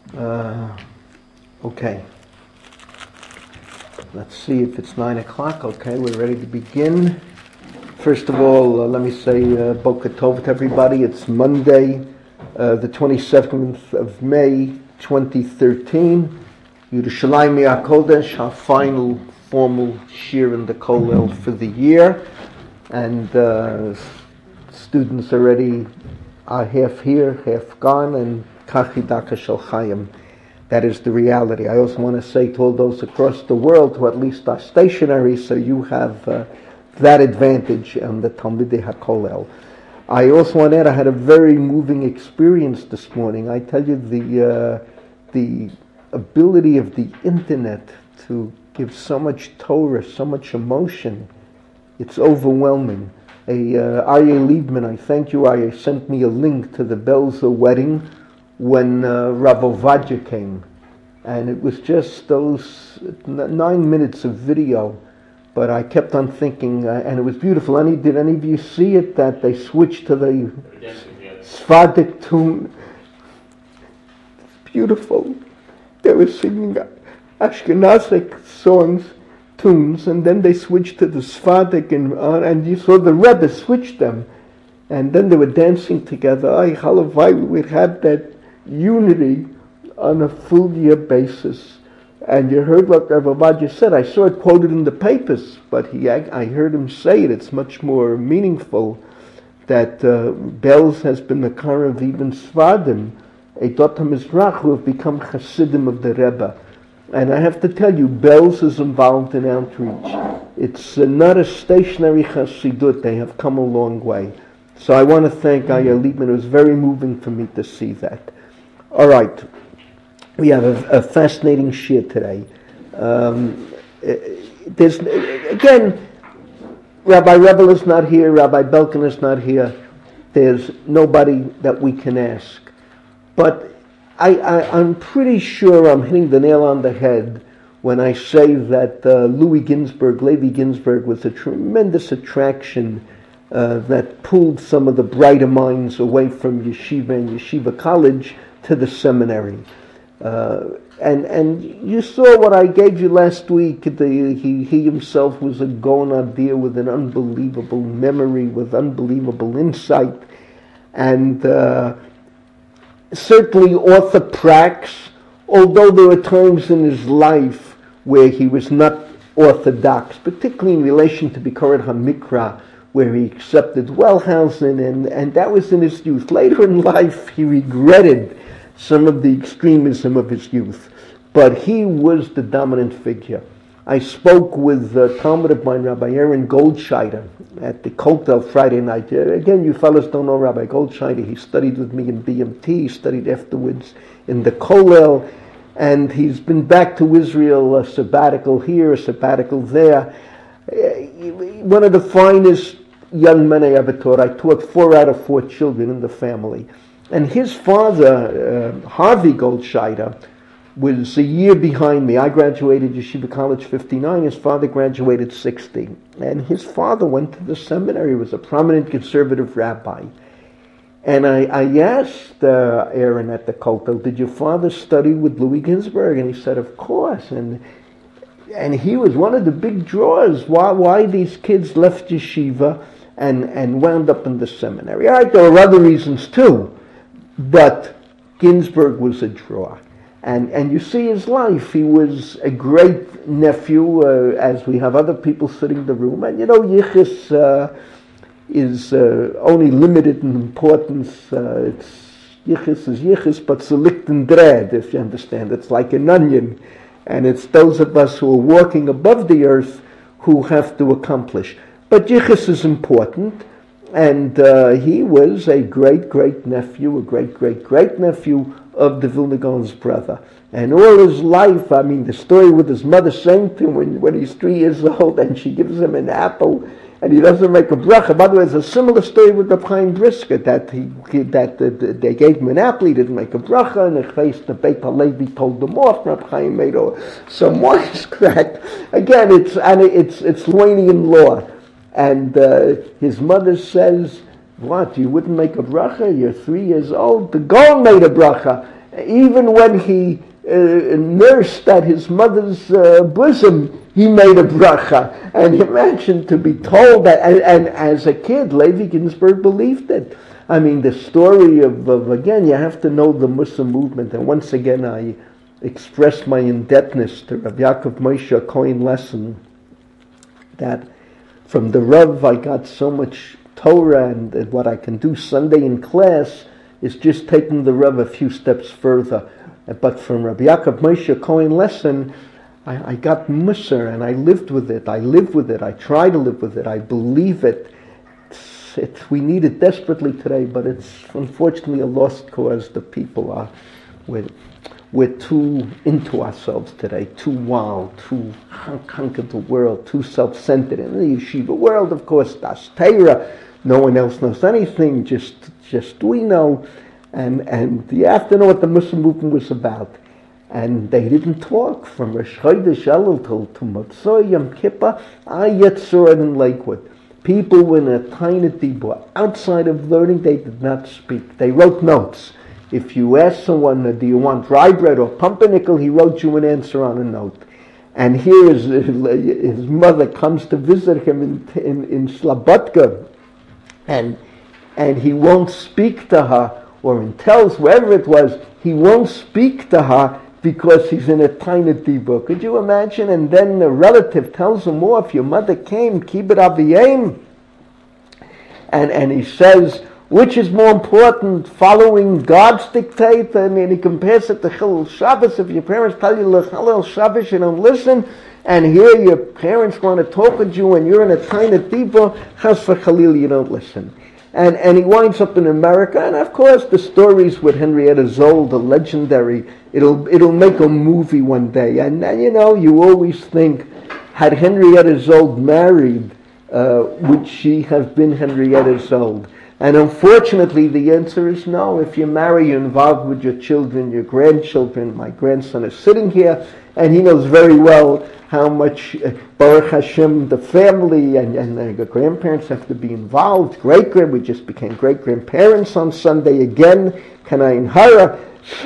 Uh, okay. Let's see if it's 9 o'clock. Okay, we're ready to begin. First of all, let me say Boker Tov to everybody. It's Monday, the 22nd of May, 2013. Yerushalayim HaKodesh, our final formal shir in the Kollel for the year. And students already are half here, half gone, and Kachidaka Shel Chaim. That is the reality. I also want to say to all those across the world who at least are stationary, so you have that advantage on the Talmidei HaKollel. I also want to add, I had a very moving experience this morning. I tell you, the ability of the internet to give so much Torah, so much emotion, it's overwhelming. Aryeh Liebman, I thank you, Aryeh, sent me a link to the Belzer wedding when Rav Ovadia came. And it was just those 9 minutes of video, but I kept on thinking, and it was beautiful. Did any of you see it, that they switched to the Sephardic tune? It's beautiful. They were singing Ashkenazic songs, tunes, and then they switched to the Sephardic, and you saw the Rebbe switch them, and then they were dancing together. Halavai, we had that unity on a full year basis. And you heard what Rav Ovadia said. I saw it quoted in the papers, but I heard him say it. It's much more meaningful that Belz has been the car of even Sfadim, Eitot HaMizrach, who have become Hasidim of the Rebbe. And I have to tell you, Belz is involved in outreach. It's not a stationary Hasidut. They have come a long way. So I want to thank Aryeh Liebman. It was very moving for me to see that. All right. We have a fascinating shir today. There's, again, Rabbi Rebel is not here, Rabbi Belkin is not here. There's nobody that we can ask. But I'm pretty sure I'm hitting the nail on the head when I say that Levi Ginsburg was a tremendous attraction that pulled some of the brighter minds away from yeshiva and yeshiva college to the seminary. And you saw what I gave you last week. He himself was a Gonadir with an unbelievable memory, with unbelievable insight, and certainly orthoprax, although there were times in his life where he was not orthodox, particularly in relation to Bikurat HaMikra, where he accepted Wellhausen, and that was in his youth. Later in life, he regretted some of the extremism of his youth, but he was the dominant figure. I spoke with Talmud of mine, Rabbi Aaron Goldscheider, at the Kotel Friday night. Again, you fellas don't know Rabbi Goldscheider. He studied with me in BMT, he studied afterwards in the Kollel, and he's been back to Israel, a sabbatical here, a sabbatical there. One of the finest young men I ever taught. I taught 4 out of 4 children in the family. And his father, Harvey Goldscheider, was a year behind me. I graduated Yeshiva College 59. His father graduated 60. And his father went to the seminary, was a prominent conservative rabbi. And I asked Aaron at the Kotel, did your father study with Levi Ginsburg? And he said, of course. And he was one of the big draws. Why these kids left yeshiva and wound up in the seminary. All right, there were other reasons too. But Ginsburg was a draw. And you see his life. He was a great nephew, as we have other people sitting in the room. And you know, Yichus is only limited in importance. Yichus is Yichus, but selikt and dread, if you understand. It's like an onion. And it's those of us who are walking above the earth who have to accomplish. But Yichus is important. And he was a great-great-nephew, a great-great-great-nephew of the Vilna Gaon's brother. And all his life, I mean, the story with his mother saying to him when he's 3 years old and she gives him an apple and he doesn't make a bracha. By the way, there's a similar story with Reb Chaim Brisker, that they gave him an apple, he didn't make a bracha, and the Beit HaLevi told them off. Reb Chaim made some wisecrack. Again, it's Lithuanian law. And his mother says, what, you wouldn't make a bracha? You're 3 years old? The Gaon made a bracha. Even when he nursed at his mother's bosom, he made a bracha. And imagine to be told that, and as a kid, Levi Ginsburg believed it. I mean, the story of again, you have to know the Muslim movement. And once again, I express my indebtedness to Rav Yaakov Moshe Cohen Lesson, that from the Rav I got so much Torah, and what I can do Sunday in class is just taking the Rav a few steps further. But from Rabbi Yaakov Moshe Cohen Lesson, I got Musar, and I lived with it. I live with it. I try to live with it. I believe it. We need it desperately today, but it's unfortunately a lost cause. The people are, we're too into ourselves today, too wild, too conquered the world, too self-centered. In the yeshiva world, of course, das Torah. No one else knows anything, just we know. And you have to know what the Muslim movement was about. And they didn't talk from Rosh Chodesh Elul to Motzei Yom Kippur. I yet saw it in Lakewood. People were in a tiny dibur. Outside of learning, they did not speak. They wrote notes. If you asked someone, do you want rye bread or pumpernickel, he wrote you an answer on a note. And here his mother comes to visit him in Slobodka, and he won't speak to her, or in Telz, wherever it was, he won't speak to her because he's in a tiny dibur. Could you imagine? And then a relative tells him, "Oh, if your mother came, keep it aviyim." And he says, which is more important, following God's dictate? And he compares it to Chilul Shabbos. If your parents tell you Chilul Shabbos, you don't listen. And here your parents want to talk with you, and you're in a tiny dibur, chas v'chalil, you don't listen. And he winds up in America, and of course the stories with Henrietta Zoll, the legendary, it'll make a movie one day. And you know, you always think, had Henrietta Zoll married, would she have been Henrietta Zoll? And unfortunately, the answer is no. If you marry, you're involved with your children, your grandchildren. My grandson is sitting here, and he knows very well how much, Baruch Hashem, the family and the grandparents have to be involved. We just became great-grandparents on Sunday again, Kanai and Hara.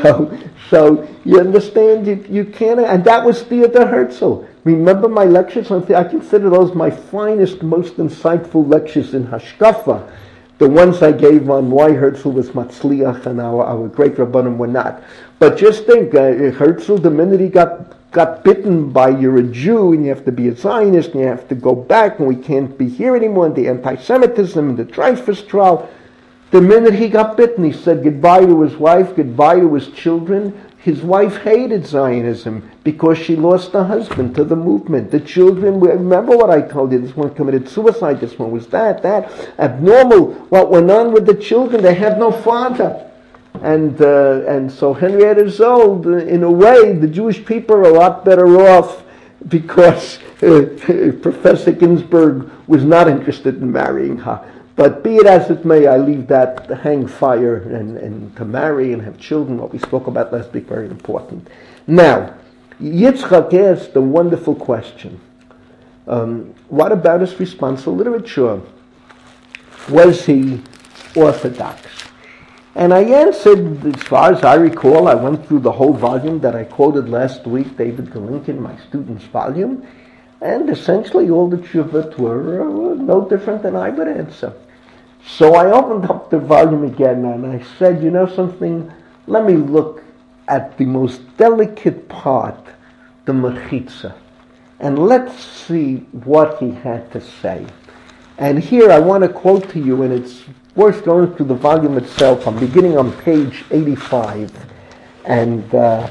So you understand, you can't, and that was Theodor Herzl. Remember my lectures on I consider those my finest, most insightful lectures in Hashkafa. The ones I gave on why Herzl was Matzliach and our great Rabbanim were not. But just think, Herzl, the minute he got bitten by you're a Jew and you have to be a Zionist and you have to go back and we can't be here anymore, and the anti-Semitism and the Dreyfus trial, the minute he got bitten, he said goodbye to his wife, goodbye to his children. His wife hated Zionism because she lost her husband to the movement. The children, remember what I told you, this one committed suicide, this one was that. Abnormal. What went on with the children, they had no father. And so Henrietta Zoll, in a way, the Jewish people are a lot better off because Professor Ginsburg was not interested in marrying her. But be it as it may, I leave that to hang fire and to marry and have children. What we spoke about last week, very important. Now, Yitzchak asked the wonderful question. What about his response to literature? Was he Orthodox? And I answered, as far as I recall, I went through the whole volume that I quoted last week, David Golinkin, my student's volume, and essentially all the tshuvot were no different than I would answer. So I opened up the volume again and I said, you know something, let me look at the most delicate part, the mechitza, and let's see what he had to say. And here I want to quote to you, and it's worth going through the volume itself. I'm beginning on page 85. And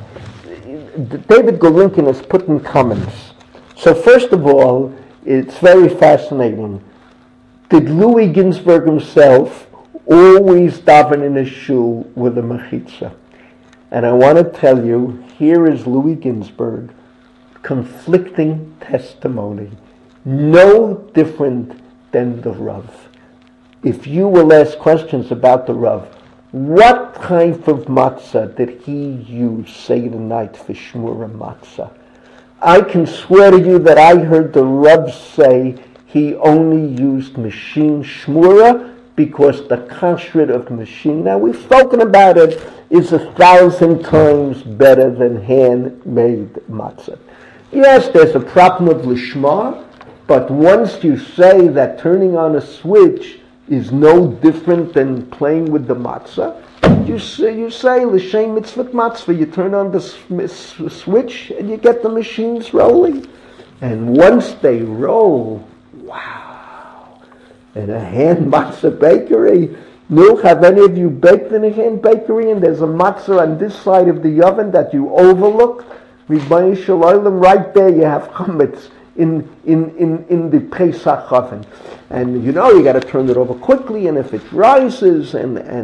David Golinkin has put in comments. So first of all, it's very fascinating. Did Louis Ginsburg himself always daven in his shul with a mechitza? And I want to tell you, here is Louis Ginsburg, conflicting testimony, no different than the Rav. If you will ask questions about the Rav, what type of matzah did he use Seder night for Shmura matzah? I can swear to you that I heard the Rav say he only used machine Shmura because the kashrut of machine. Now we've spoken about it is 1,000 times better than handmade matzah. Yes, there's a problem of lishma, but once you say that turning on a switch is no different than playing with the matzah, you say l'shem mitzvot matzvah. You turn on the switch and you get the machines rolling. And once they roll, wow! In a hand matzah bakery, have any of you baked in a hand bakery and there's a matzah on this side of the oven that you overlooked? Ribono shel olam, right there you have chametz in the Pesach oven. And you got to turn it over quickly, and if it rises,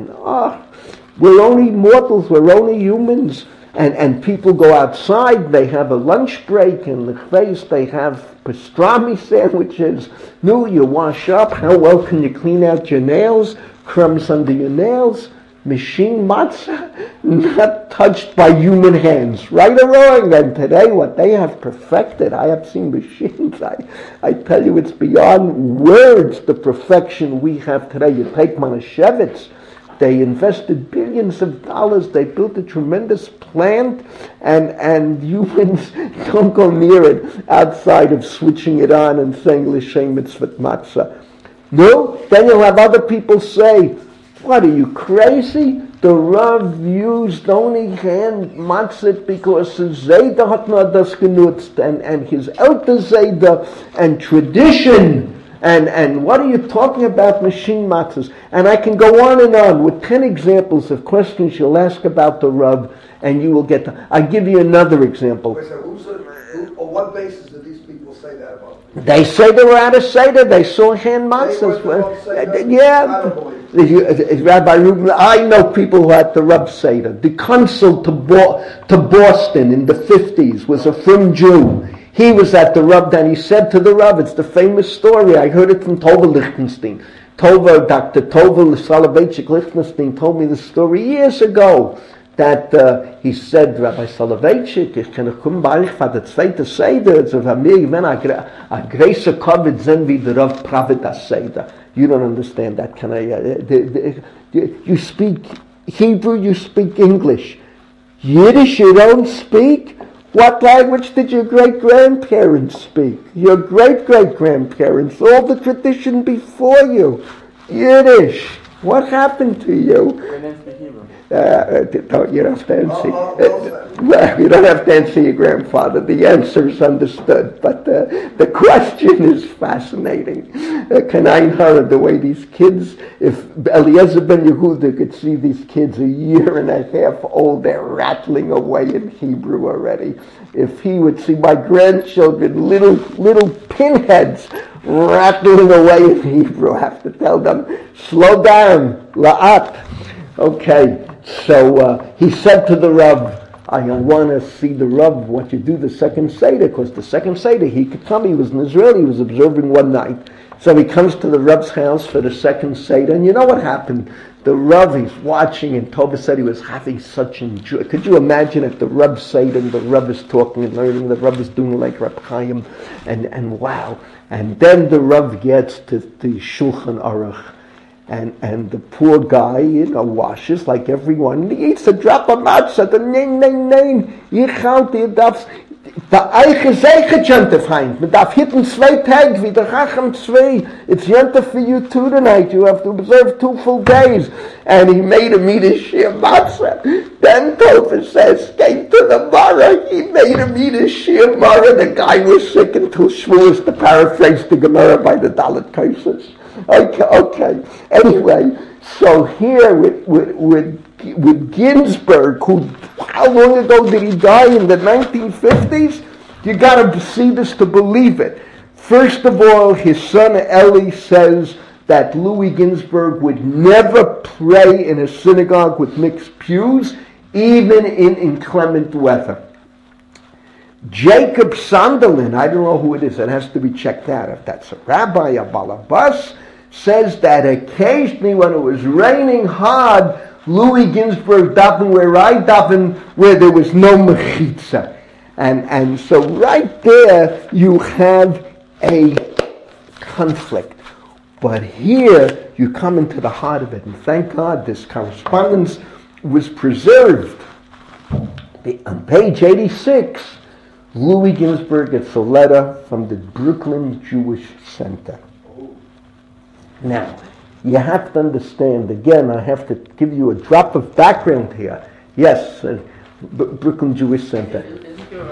we're only mortals, we're only humans. And people go outside, they have a lunch break, and the face they have pastrami sandwiches. You wash up, how well can you clean out your nails? Crumbs under your nails. Machine matzah, not touched by human hands, right or wrong. And today, what they have perfected, I have seen machines. I tell you, it's beyond words. The perfection we have today. You take Manischewitz. They invested billions of dollars. They built a tremendous plant, and humans don't go near it outside of switching it on and saying l'shem mitzvot matzah. No, then you'll have other people say, "What, are you crazy? The Rav used only hand matzah because his Zayda hat nur das genutzt, and his Elter Zayda, and tradition, and what are you talking about machine matzahs?" And I can go on with 10 examples of questions you'll ask about the Rav, and you will get I'll give you another example. Wait, so on what basis do these people say that about? They say they were out of Seder. They saw hand matzahs. Yeah. Rabbi Rubin, I know people who had the Rab Seder. The consul to Boston in the 50s was a frum Jew. He was at the Rab, and he said to the Rab, it's the famous story, I heard it from Tova Lichtenstein. Dr. Tova Soloveitchik Lichtenstein told me the story years ago, that he said, Rabbi Soloveitchik, ich kann kommen bei euch für der zweite Seder, so für mir, wenn a größer Covid sind wie der Rav Pravidas Seder. You don't understand that, can I? You speak Hebrew, you speak English. Yiddish you don't speak? What language did your great-grandparents speak? Your great-great-grandparents, all the tradition before you. Yiddish. What happened to you? We didn't speak Hebrew. You don't have to answer. Well, you don't have to answer your grandfather. The answer is understood, but the question is fascinating. Kanain Hara, the way these kids, if Eliezer ben Yehuda could see these kids a year and a half old, they're rattling away in Hebrew already. If he would see my grandchildren, little pinheads, rattling away in Hebrew, I have to tell them, slow down, la'at. Okay, so he said to the Rav, I want to see the Rav, what you do the second Seder, because the second Seder, he could come, he was in Israel, he was observing one night. So he comes to the Rav's house for the second Seder, and you know what happened? The Rav, he's watching, and Tova said he was having such enjoy. Could you imagine if the Rav Seder, and the Rav is talking and learning, the Rav is doing like Reb Chaim, and wow. And then the Rav gets to the Shulchan Aruch. And the poor guy, washes like everyone. He eats a drop of matzah. The name. Ich halte, der Eiche Seiche Jentef heim. Man darf hitten 2 Tage, wie der Chacham 2. It's Jentef for you too tonight. You have to observe 2 full days. And he made him eat a shir matzah. Then Tova says, came to the Mara. He made him eat a shir Mara. The guy was sick until Shavuos, to paraphrase the Gemara by the Dalet Kaisos. Okay. Anyway, so here with Ginsburg, how long ago did he die? In the 1950s? You got to see this to believe it. First of all, his son Eli says that Louis Ginsburg would never pray in a synagogue with mixed pews, even in inclement weather. Jacob Sunderland, I don't know who it is, it has to be checked out if that's a rabbi, a balabas, says that occasionally when it was raining hard, Louis Ginsburg davened where I davened, where there was no mechitza. And so right there you have a conflict. But here you come into the heart of it. And thank God this correspondence was preserved. On page 86, Louis Ginsburg gets a letter from the Brooklyn Jewish Center. Now, you have to understand, again, I have to give you a drop of background here. Yes, Brooklyn Jewish Center. Isn't there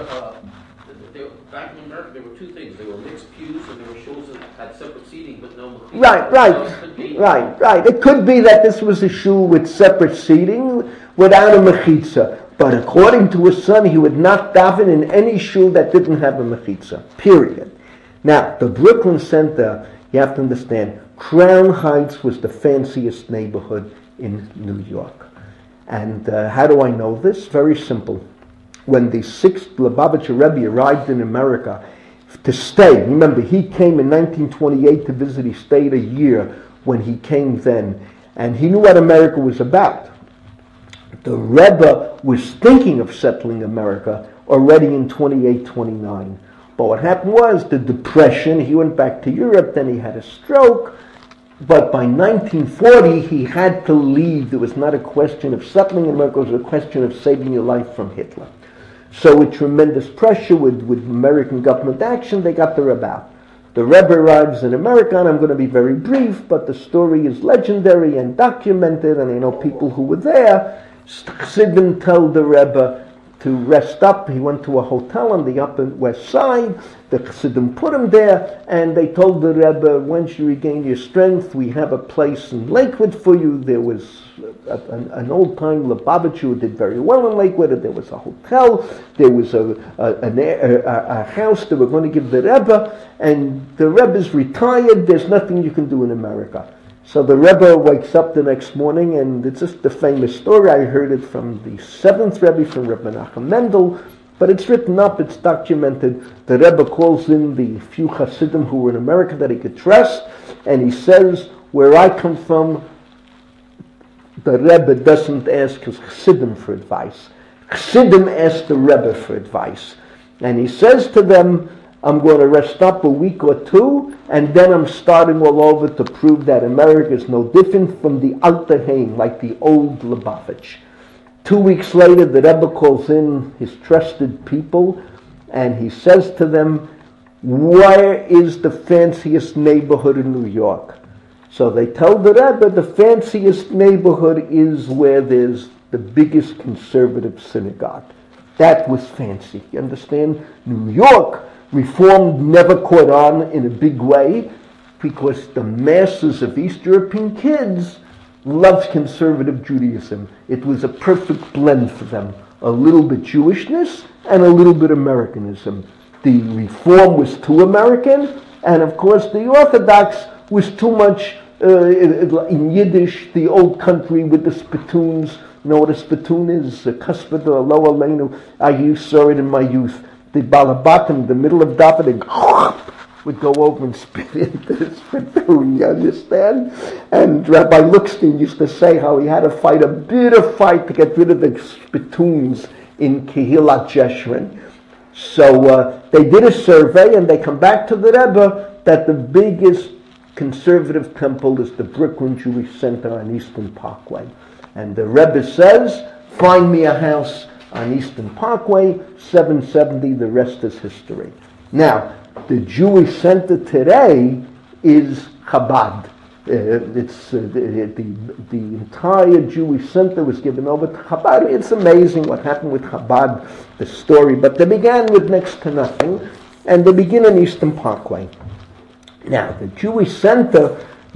back in America, there were two things. There were mixed pews and there were shows that had separate seating but no mechitza. Right. It could be that this was a shul with separate seating without a mechitza. But according to his son, he would not daven in any shul that didn't have a mechitza. Period. Now, the Brooklyn Center, you have to understand, Crown Heights was the fanciest neighborhood in New York. And how do I know this? Very simple. When the 6th Lubavitcher Rebbe arrived in America to stay, remember, he came in 1928 to visit, he stayed a year when he came then, and he knew what America was about. The Rebbe was thinking of settling America already in 28, 29. But what happened was the Depression, he went back to Europe, then he had a stroke. But by 1940, he had to leave. There was not a question of settling America, it was a question of saving your life from Hitler. So with tremendous pressure, with American government action, they got the Rebbe out. The Rebbe arrives in America, and I'm going to be very brief, but the story is legendary and documented, and I know people who were there. Chassidim told the Rebbe to rest up. He went to a hotel on the Upper West Side. The Chassidim put him there, and they told the Rebbe, once you regain your strength, we have a place in Lakewood for you. There was an old-time Lubavitcher who did very well in Lakewood. There was a hotel. There was a house they were going to give the Rebbe, and the Rebbe's retired. There's nothing you can do in America. So the Rebbe wakes up the next morning, and it's just a famous story. I heard it from the 7th Rebbe, from Rebbe Menachem Mendel, but it's written up, it's documented. The Rebbe calls in the few Hasidim who were in America that he could trust, and he says, where I come from, the Rebbe doesn't ask his Hasidim for advice. Hasidim ask the Rebbe for advice. And he says to them, I'm going to rest up a week or two, and then I'm starting all over to prove that America is no different from the Alter Heim, like the old Lubavitch. 2 weeks later, the Rebbe calls in his trusted people, and he says to them, where is the fanciest neighborhood in New York? So they tell the Rebbe the fanciest neighborhood is where there's the biggest conservative synagogue. That was fancy. You understand? New York, Reform never caught on in a big way because the masses of East European kids loved conservative Judaism. It was a perfect blend for them. A little bit Jewishness and a little bit Americanism. The Reform was too American, and of course the Orthodox was too much in Yiddish, the old country with the spittoons. You know what a spittoon is? A cuspid or a lower lane. I saw it in my youth. The balabatim, the middle of davening, would go over and spit into the spittoon, you understand? And Rabbi Luxstein used to say how he had to fight a bitter fight to get rid of the spittoons in Kehillat Jeshurun. So they did a survey, and they come back to the Rebbe that the biggest conservative temple is the Brooklyn Jewish Center on Eastern Parkway. And the Rebbe says, find me a house on Eastern Parkway, 770, the rest is history. Now, the Jewish Center today is Chabad. The entire Jewish Center was given over to Chabad. It's amazing what happened with Chabad, the story, but they began with next to nothing, and they begin on Eastern Parkway. Now, the Jewish Center,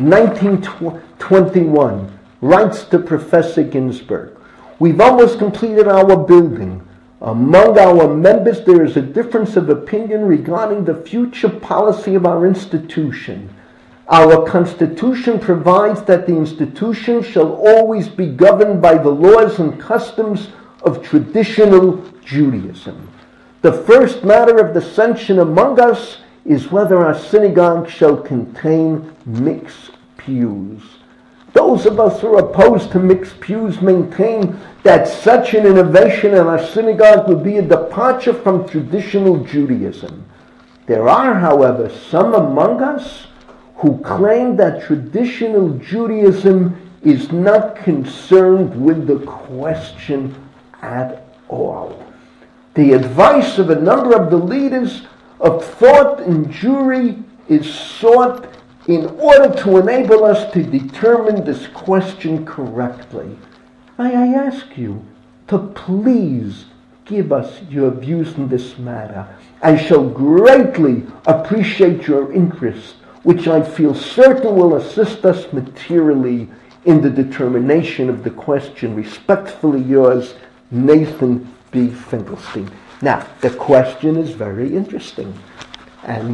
1921, writes to Professor Ginsburg, we've almost completed our building. Among our members, there is a difference of opinion regarding the future policy of our institution. Our Constitution provides that the institution shall always be governed by the laws and customs of traditional Judaism. The first matter of dissension among us is whether our synagogue shall contain mixed pews. Those of us who are opposed to mixed pews maintain that such an innovation in our synagogue would be a departure from traditional Judaism. There are, however, some among us who claim that traditional Judaism is not concerned with the question at all. The advice of a number of the leaders of thought and Jewry is sought in order to enable us to determine this question correctly. May I ask you to please give us your views in this matter. I shall greatly appreciate your interest, which I feel certain will assist us materially in the determination of the question. Respectfully yours, Nathan B. Finkelstein. Now, the question is very interesting. And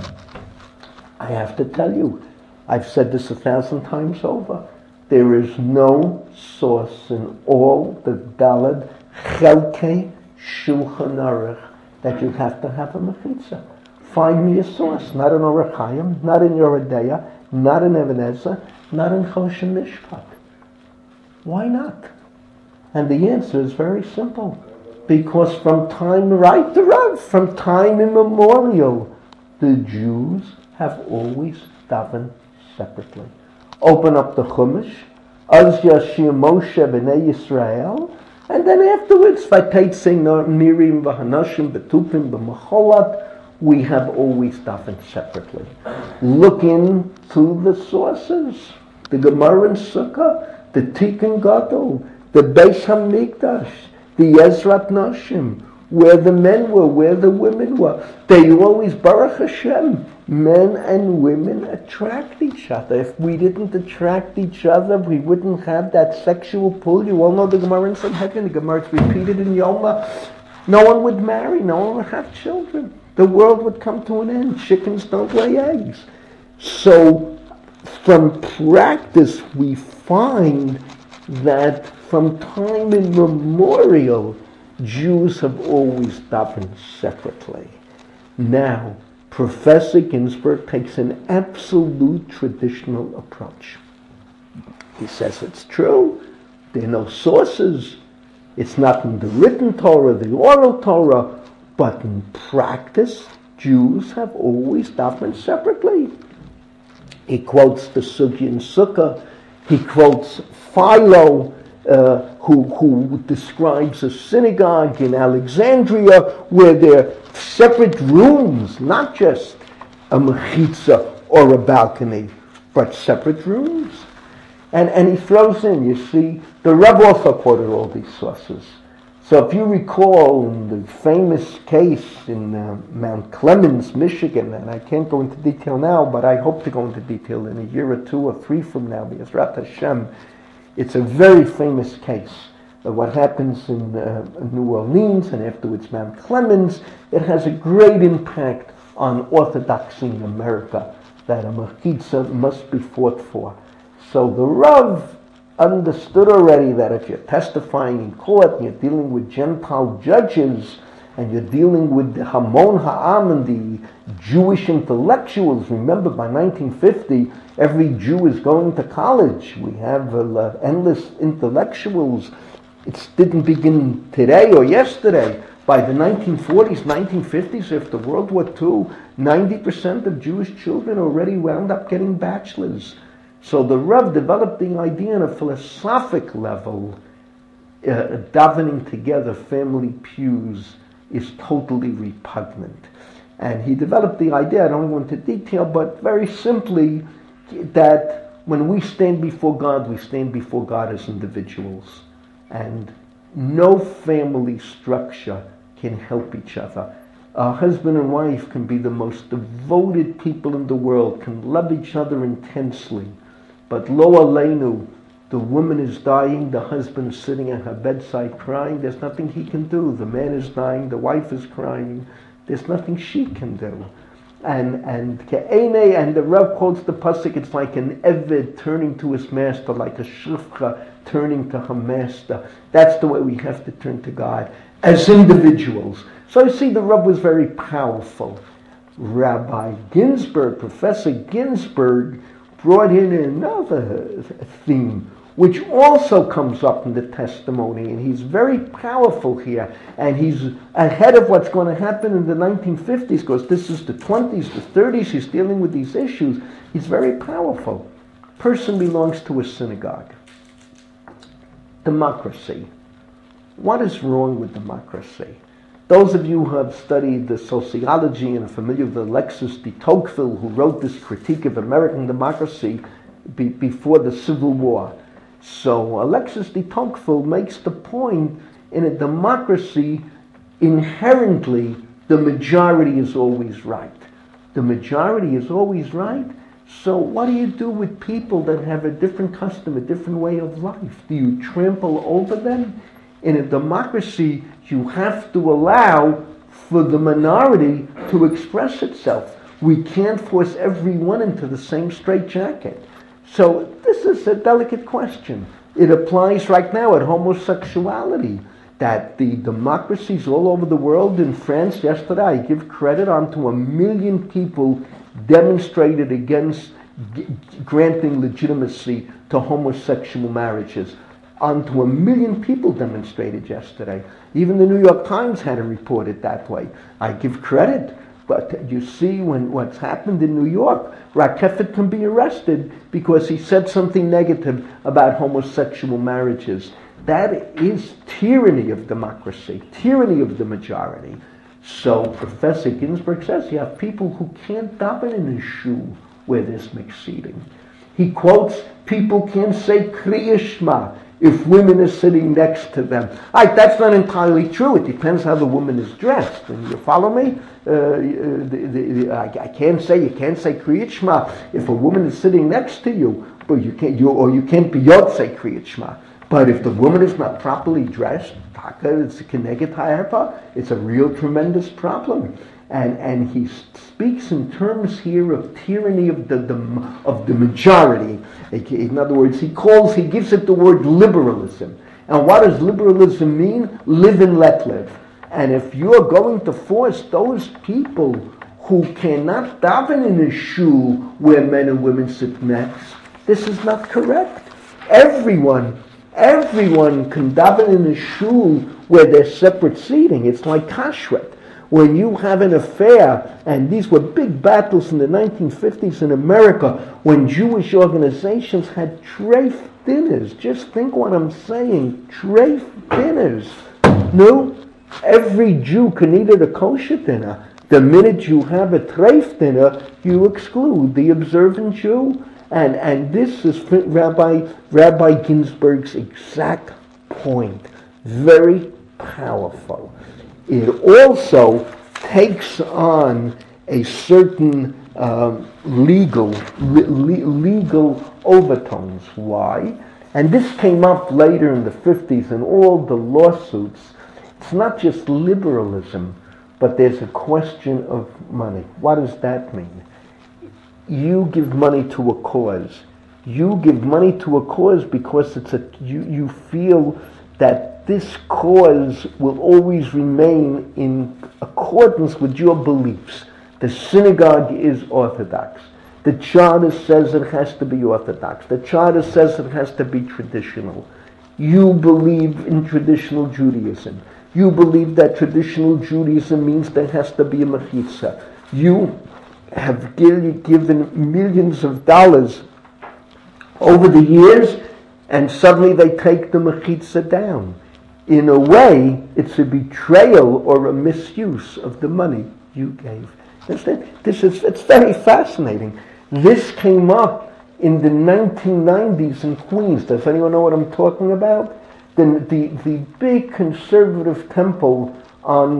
I have to tell you, I've said this 1,000 times over. There is no source in all the Daled Chelkei Shulchan Aruch that you have to have a mechitza. Find me a source, not in Orach Chaim, not in Yoreh De'ah, not in Even Ezra, not in Choshen Mishpat. Why not? And the answer is very simple. Because from time right to right, from time immemorial, the Jews have always davened separately. Open up the Chumash, Az Yashir Moshe B'nai Yisrael, and then afterwards, Vaytetzei Mirim V'Hanashim B'Tupim B'Macholat, we have always davened separately. Look into the sources, the Gemara in Sukkah, the Tikkun Gadol, the Beis Hamikdash, the Ezrat Nashim, where the men were, where the women were. They always, Baruch Hashem, men and women attract each other. If we didn't attract each other, we wouldn't have that sexual pull. You all know the Gemara in Sanhedrin, the Gemara is repeated in Yoma. No one would marry, no one would have children. The world would come to an end. Chickens don't lay eggs. So, from practice, we find that from time immemorial, Jews have always davened separately. Now, Professor Ginsburg takes an absolute traditional approach. He says it's true, there are no sources, it's not in the written Torah, the oral Torah, but in practice, Jews have always davened separately. He quotes the Sugya in Sukkah, he quotes Philo, who describes a synagogue in Alexandria where there are separate rooms, not just a mechitza or a balcony, but separate rooms. And he throws in, you see, the Rebbe also quoted all these sources. So if you recall in the famous case in Mount Clemens, Michigan, and I can't go into detail now, but I hope to go into detail in a year or 2 or 3 from now, B'ezrat Hashem. It's a very famous case of what happens in New Orleans and afterwards Mount Clemens. It has a great impact on orthodoxy in America that a mechitza must be fought for. So the Rav understood already that if you're testifying in court and you're dealing with Gentile judges and you're dealing with the Hamon Ha'am and the Jewish intellectuals, remember by 1950, every Jew is going to college. We have endless intellectuals. It didn't begin today or yesterday. By the 1940s, 1950s, after World War II, 90% of Jewish children already wound up getting bachelors. So the Rav developed the idea on a philosophic level, davening together family pews is totally repugnant. And he developed the idea, I don't go into detail, but very simply, that when we stand before God, we stand before God as individuals. And no family structure can help each other. A husband and wife can be the most devoted people in the world, can love each other intensely. But lo aleinu, the woman is dying, the husband is sitting at her bedside crying, there's nothing he can do. The man is dying, the wife is crying, there's nothing she can do. And the Rav quotes the pasuk, it's like an Eved turning to his master, like a Shifcha turning to her master. That's the way we have to turn to God, as individuals. So you see, the Rav was very powerful. Rabbi Ginsburg, Professor Ginsburg, brought in another theme, which also comes up in the testimony, and he's very powerful here, and he's ahead of what's going to happen in the 1950s, because this is the 20s, the 30s, he's dealing with these issues. He's very powerful. Person belongs to a synagogue. Democracy. What is wrong with democracy? Those of you who have studied the sociology and are familiar with Alexis de Tocqueville, who wrote this critique of American democracy before the Civil War. So Alexis de Tocqueville makes the point, in a democracy, inherently, the majority is always right. The majority is always right. So what do you do with people that have a different custom, a different way of life? Do you trample over them? In a democracy, you have to allow for the minority to express itself. We can't force everyone into the same straitjacket. So this is a delicate question. It applies right now at homosexuality, that the democracies all over the world, in France yesterday, I give credit, onto 1 million people demonstrated against granting legitimacy to homosexual marriages. Onto 1 million people demonstrated yesterday. Even the New York Times had to report it that way. I give credit, but you see what's happened in New York, Rakefet can be arrested because he said something negative about homosexual marriages. That is tyranny of democracy, tyranny of the majority. So Professor Ginsburg says you have people who can't daven in a shul where there's mixed seating. He quotes, people can't say Kriya Shema if women are sitting next to them. That's not entirely true. It depends how the woman is dressed. And you follow me? You can't say Kriya Shema if a woman is sitting next to you, but you can't beyond say Kriya Shema. But if the woman is not properly dressed, it's a keneged ha'erpa, it's a real tremendous problem. And he speaks in terms here of tyranny of the majority. In other words, he gives it the word liberalism. And what does liberalism mean? Live and let live. And if you're going to force those people who cannot daven in a shul where men and women sit next, this is not correct. Everyone can daven in a shul where there's separate seating. It's like kashrut. When you have an affair, and these were big battles in the 1950s in America, when Jewish organizations had treif dinners. Just think what I'm saying. Treif dinners. No, every Jew can eat at a kosher dinner. The minute you have a treif dinner, you exclude the observant Jew. And this is Rabbi Ginsburg's exact point. Very powerful. It also takes on a certain legal overtones. Why? And this came up later in the 50s in all the lawsuits. It's not just liberalism, but there's a question of money. What does that mean? You give money to a cause. You give money to a cause because you feel that this cause will always remain in accordance with your beliefs. The synagogue is Orthodox. The charter says it has to be Orthodox. The charter says it has to be traditional. You believe in traditional Judaism. You believe that traditional Judaism means there has to be a mechitza. You have given millions of dollars over the years, and suddenly they take the mechitza down. In a way, it's a betrayal or a misuse of the money you gave. It's very fascinating. This came up in the 1990s in Queens. Does anyone know what I'm talking about? The big conservative temple on,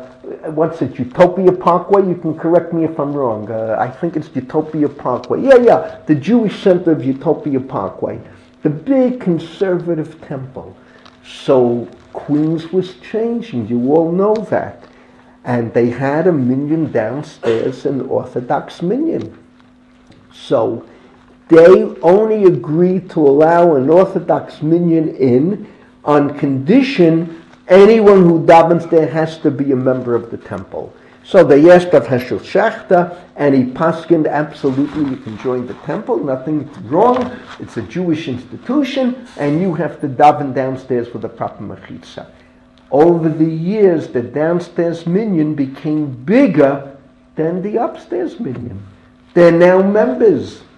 Utopia Parkway? You can correct me if I'm wrong. I think it's Utopia Parkway. Yeah, the Jewish Center of Utopia Parkway. The big conservative temple. So Queens was changing, you all know that. And they had a minyan downstairs, an Orthodox minyan. So they only agreed to allow an Orthodox minyan in on condition anyone who davens there has to be a member of the temple. So they asked of Heschel Schachter, and he paskined, absolutely, you can join the temple, nothing wrong, it's a Jewish institution, and you have to daven downstairs with a proper mechitza. Over the years, the downstairs minyan became bigger than the upstairs minyan. They're now members.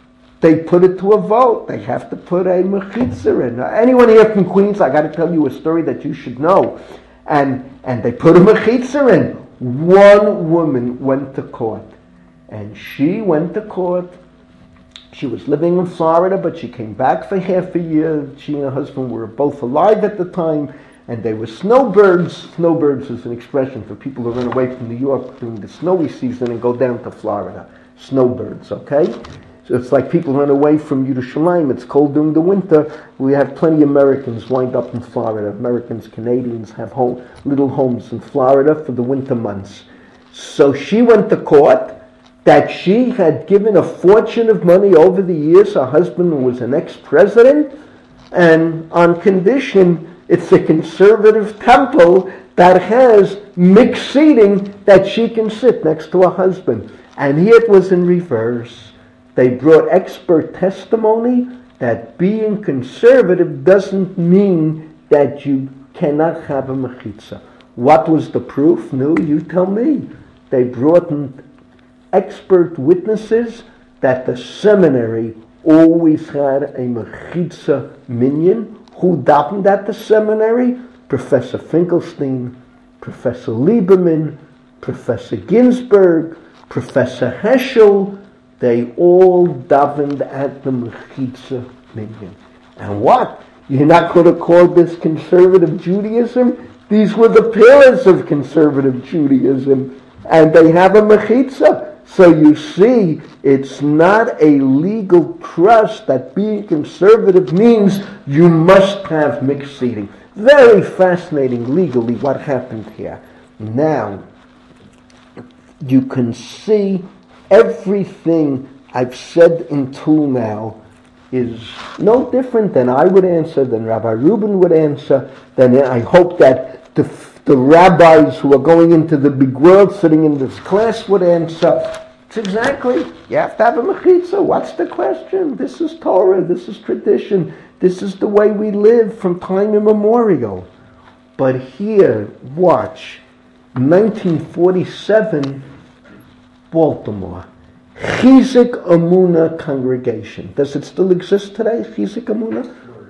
they put it to a vote. They have to put a mechitza in. Anyone here from Queens, I got to tell you a story that you should know. And they put a mechitza in. One woman went to court. And she went to court. She was living in Florida, but she came back for half a year. She and her husband were both alive at the time, and they were snowbirds. Snowbirds is an expression for people who run away from New York during the snowy season and go down to Florida. Snowbirds, okay? So it's like people run away from Yerushalayim. It's cold during the winter. We have plenty of Americans wind up in Florida. Americans, Canadians have little homes in Florida for the winter months. So she went to court that she had given a fortune of money over the years. Her husband was an ex-president, and on condition it's a conservative temple that has mixed seating that she can sit next to her husband. And here it was in reverse. They brought expert testimony that being conservative doesn't mean that you cannot have a mechitza. What was the proof? No, you tell me. They brought in expert witnesses that the seminary always had a mechitza minyan. Who davened at the seminary? Professor Finkelstein, Professor Lieberman, Professor Ginsberg, Professor Heschel. They all davened at the mechitza minyan. And what? You're not going to call this conservative Judaism? These were the pillars of conservative Judaism. And they have a mechitza. So you see, it's not a legal trust that being conservative means you must have mixed seating. Very fascinating legally what happened here. Now, you can see everything I've said until now is no different than I would answer, than Rabbi Rubin would answer, than I hope that the rabbis who are going into the big world sitting in this class would answer. It's exactly, you have to have a mechitza. What's the question? This is Torah, this is tradition, this is the way we live from time immemorial. But here, watch, 1947, Baltimore, Chizuk Emunah congregation. Does it still exist today, Chizuk Emunah?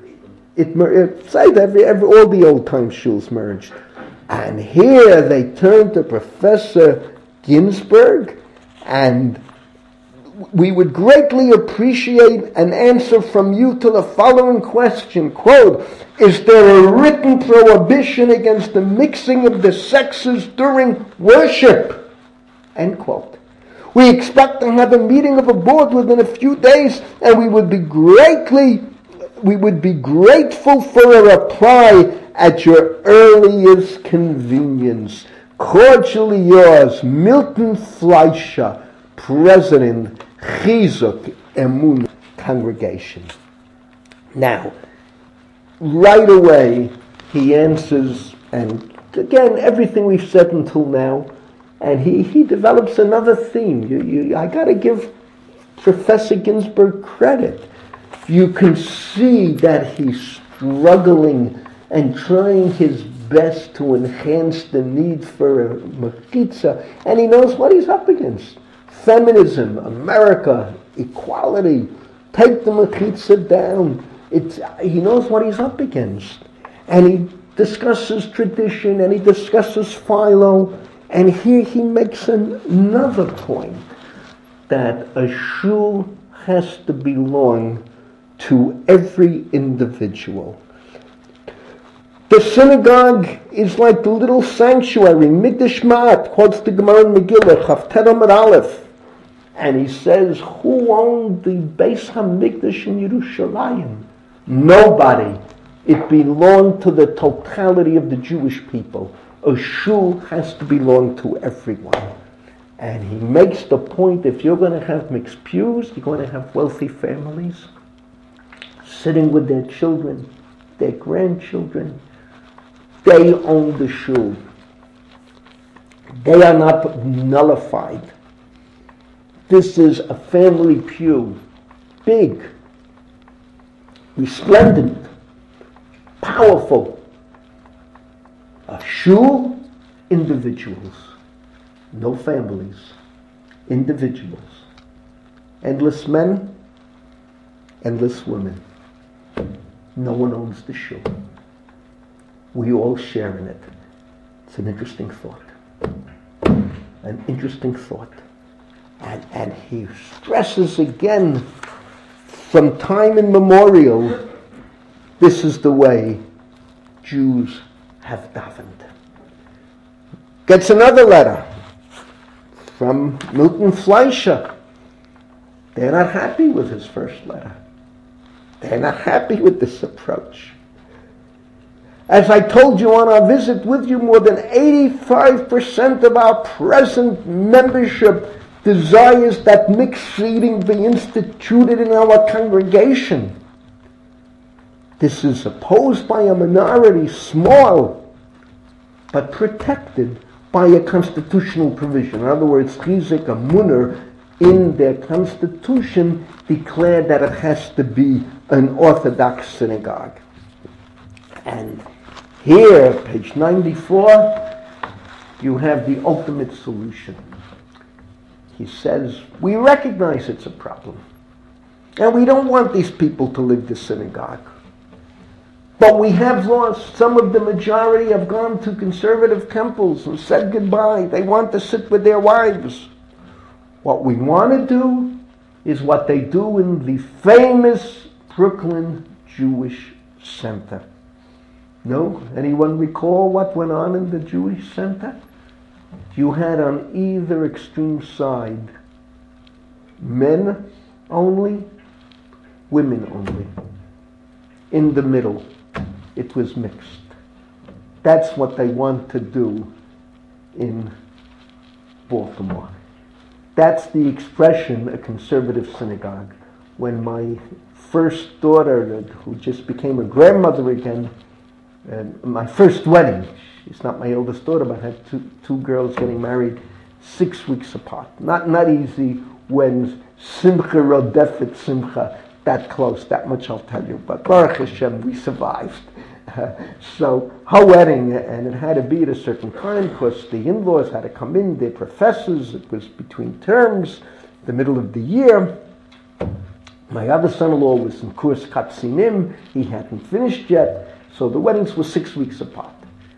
All the old time shuls merged. And here they turned to Professor Ginsberg, and we would greatly appreciate an answer from you to the following question, quote, is there a written prohibition against the mixing of the sexes during worship? End quote. We expect to have a meeting of a board within a few days, and we would be grateful for a reply at your earliest convenience. Cordially yours, Milton Fleischer, President, Chizuk Emunah Congregation. Now, right away, he answers, and again, everything we've said until now, and he develops another theme. I got to give Professor Ginsberg credit. You can see that he's struggling and trying his best to enhance the need for a mechitza, and he knows what he's up against. Feminism, America, equality, take the mechitza down. He knows what he's up against. And he discusses tradition, and he discusses Philo, and here he makes another point, that a shul has to belong to every individual. The synagogue is like the little sanctuary. Mikdash Ma'at quotes the Gemara in Megillah, Chavter Amud Aleph, and he says, who owned the Beis HaMikdash in Yerushalayim? Nobody. It belonged to the totality of the Jewish people. A shul has to belong to everyone. And he makes the point, if you're going to have mixed pews, you're going to have wealthy families sitting with their children, their grandchildren. They own the shul. They are not nullified. This is a family pew. Big, resplendent, powerful. A shul, individuals. No families. Individuals. Endless men, endless women. No one owns the shul. We all share in it. It's an interesting thought. An interesting thought. And he stresses again, from time immemorial, this is the way Jews have davened. Gets another letter from Milton Fleischer. They're not happy with his first letter. They're not happy with this approach. As I told you on our visit with you, more than 85% of our present membership desires that mixed feeding be instituted in our congregation. This is opposed by a minority, small, but protected by a constitutional provision. In other words, Chizuk Amunah in their constitution declared that it has to be an Orthodox synagogue. And here, page 94, you have the ultimate solution. He says, we recognize it's a problem. And we don't want these people to leave the synagogue. But we have lost. Some of the majority have gone to conservative temples and said goodbye. They want to sit with their wives. What we want to do is what they do in the famous Brooklyn Jewish Center. No? Anyone recall what went on in the Jewish Center? You had on either extreme side men only, women only. In the middle, it was mixed. That's what they want to do in Baltimore. That's the expression, a conservative synagogue. When my first daughter, who just became a grandmother again, my first wedding, she's not my eldest daughter, but I had two girls getting married 6 weeks apart. Not easy when Simcha rodefet Simcha, that close, that much I'll tell you. But Baruch Hashem, we survived. So her wedding, and it had to be at a certain time because the in-laws had to come in, their professors, it was between terms, the middle of the year. My other son-in-law was in Kurs Katsinim, he hadn't finished yet, so the weddings were 6 weeks apart.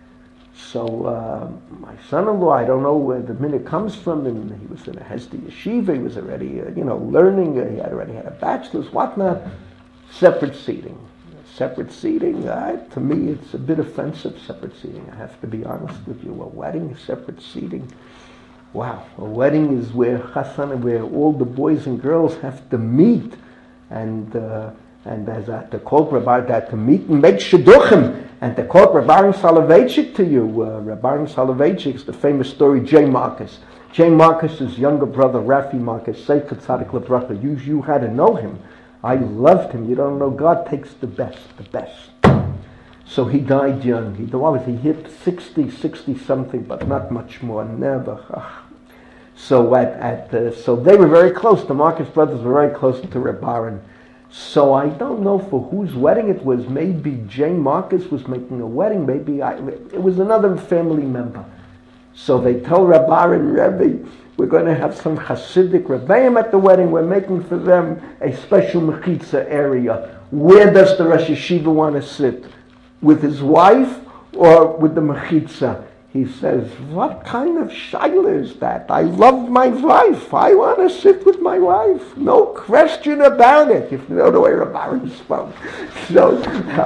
So my son-in-law, I don't know where the minute comes from, and he was in a Hesed Yeshiva, he was already, learning, he had already had a bachelor's, whatnot. Separate seating. Separate seating, to me it's a bit offensive, separate seating. I have to be honest with you. A wedding, separate seating. Wow, a wedding is where Chassan, where all the boys and girls have to meet, and as at the call Rabbi that to meet and make shidduchim, and the call Rabbi Soloveitchik to you. Rabbi Soloveitchik is the famous story, J. Marcus. J. Marcus's younger brother, Rafi Marcus, Sefer Tzadik Lebracha. You had to know him. I loved him. You don't know, God takes the best. So he died young. He hit 60 something, but not much more, never. So so they were very close. The Marcus brothers were very close to Reb Aaron. So I don't know for whose wedding it was. Maybe Jane Marcus was making a wedding. Maybe it was another family member. So they tell Reb Aaron, Rebbe, we're going to have some Hasidic Rebbeim at the wedding. We're making for them a special mechitza area. Where does the Rosh Yeshiva want to sit? With his wife or with the mechitza? He says, what kind of shaila is that? I love my wife. I want to sit with my wife. No question about it, if you know the way Reb Aaron spoke. So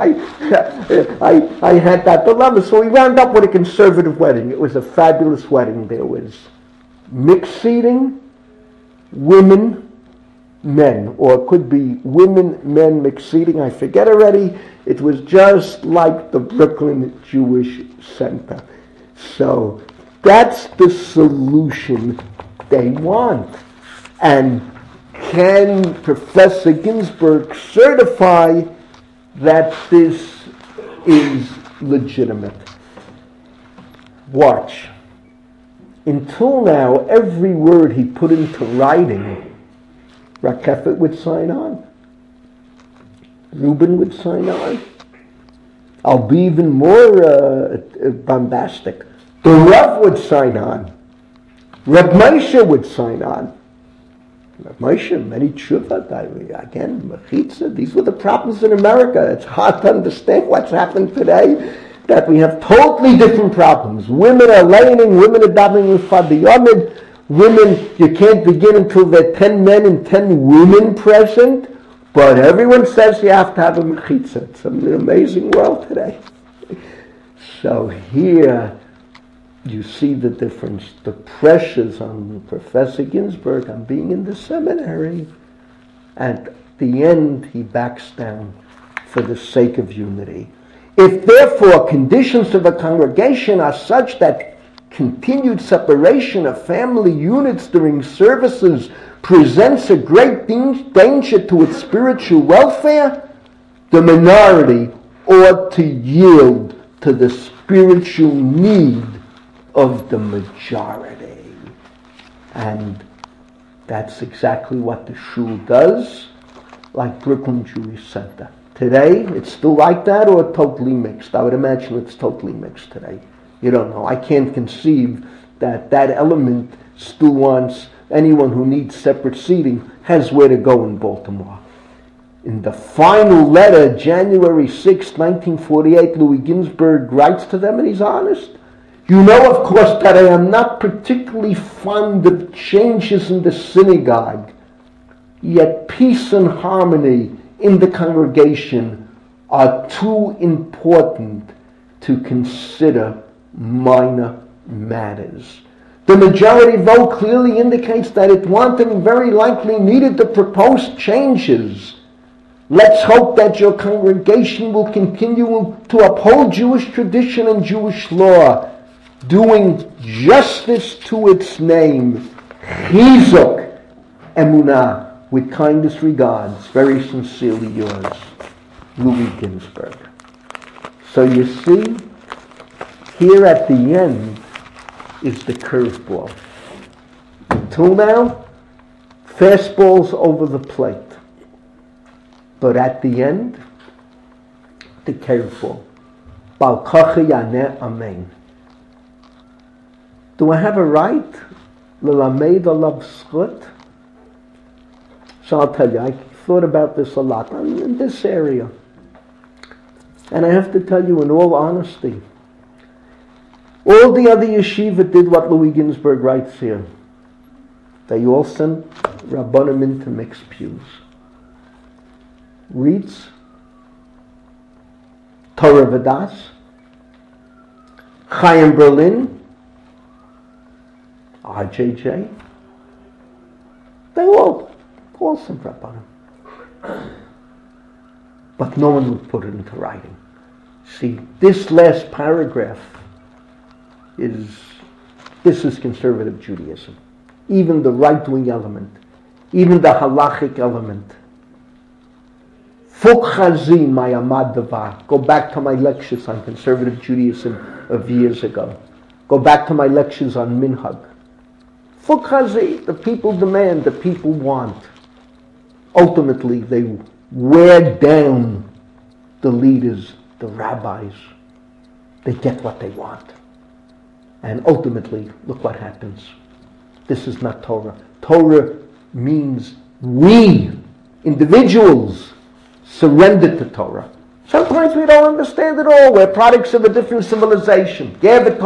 I had that dilemma. So we wound up with a conservative wedding. It was a fabulous wedding. There was mixed seating, women, men, or it could be women, men, mixed seating. I forget already. It was just like the Brooklyn Jewish Center. So that's the solution they want. And can Professor Ginsburg certify that this is legitimate? Watch. Until now, every word he put into writing, Rakefet would sign on. Reuben would sign on. I'll be even more bombastic. The Rav would sign on. Reb Moshe would sign on. Moshe, many tshuva, again, mechitza, these were the problems in America. It's hard to understand what's happened today, that we have totally different problems. Women are laning, women are davening with Fadiyamid, women, you can't begin until there are 10 men and 10 women present, but everyone says you have to have a mechitza. It's an amazing world today. So here, you see the difference, the pressures on Professor Ginsburg on being in the seminary. At the end, he backs down for the sake of unity. If therefore conditions of a congregation are such that continued separation of family units during services presents a great danger to its spiritual welfare, the minority ought to yield to the spiritual need of the majority. And that's exactly what the shul does, like Brooklyn Jewish Center. Today, it's still like that or totally mixed? I would imagine it's totally mixed today. You don't know. I can't conceive that that element still wants anyone who needs separate seating has where to go in Baltimore. In the final letter, January 6, 1948, Louis Ginsburg writes to them, and he's honest. You know, of course, that I am not particularly fond of changes in the synagogue, yet peace and harmony in the congregation are too important to consider minor matters. The majority vote clearly indicates that it wanted and very likely needed the proposed changes. Let's hope that your congregation will continue to uphold Jewish tradition and Jewish law, doing justice to its name. Chizuk Emunah. With kindest regards, very sincerely yours, Louis Ginsburg. So you see, here at the end is the curveball. Until now, fastballs over the plate. But at the end, the curveball. Bal kochi yaneh amen. Do I have a right? L'lamed alav zchut? So I'll tell you, I thought about this a lot in this area. And I have to tell you in all honesty, all the other yeshiva did what Louis Ginsburg writes here. They all sent Rabbanim into mixed pews. Reeds, Torah Vadas, Chaim Berlin, RJJ, they all sent Rabbanim. But no one would put it into writing. See, this last paragraph this is conservative Judaism. Even the right-wing element, even the halachic element. Fuk Chazim, my Amad Davar. Go back to my lectures on conservative Judaism of years ago. Go back to my lectures on Minhag. Fuk Chazim, the people demand, the people want. Ultimately, they wear down the leaders, the rabbis. They get what they want. And ultimately, look what happens. This is not Torah. Torah means we, individuals, surrender to Torah. Sometimes we don't understand it all. We're products of a different civilization. But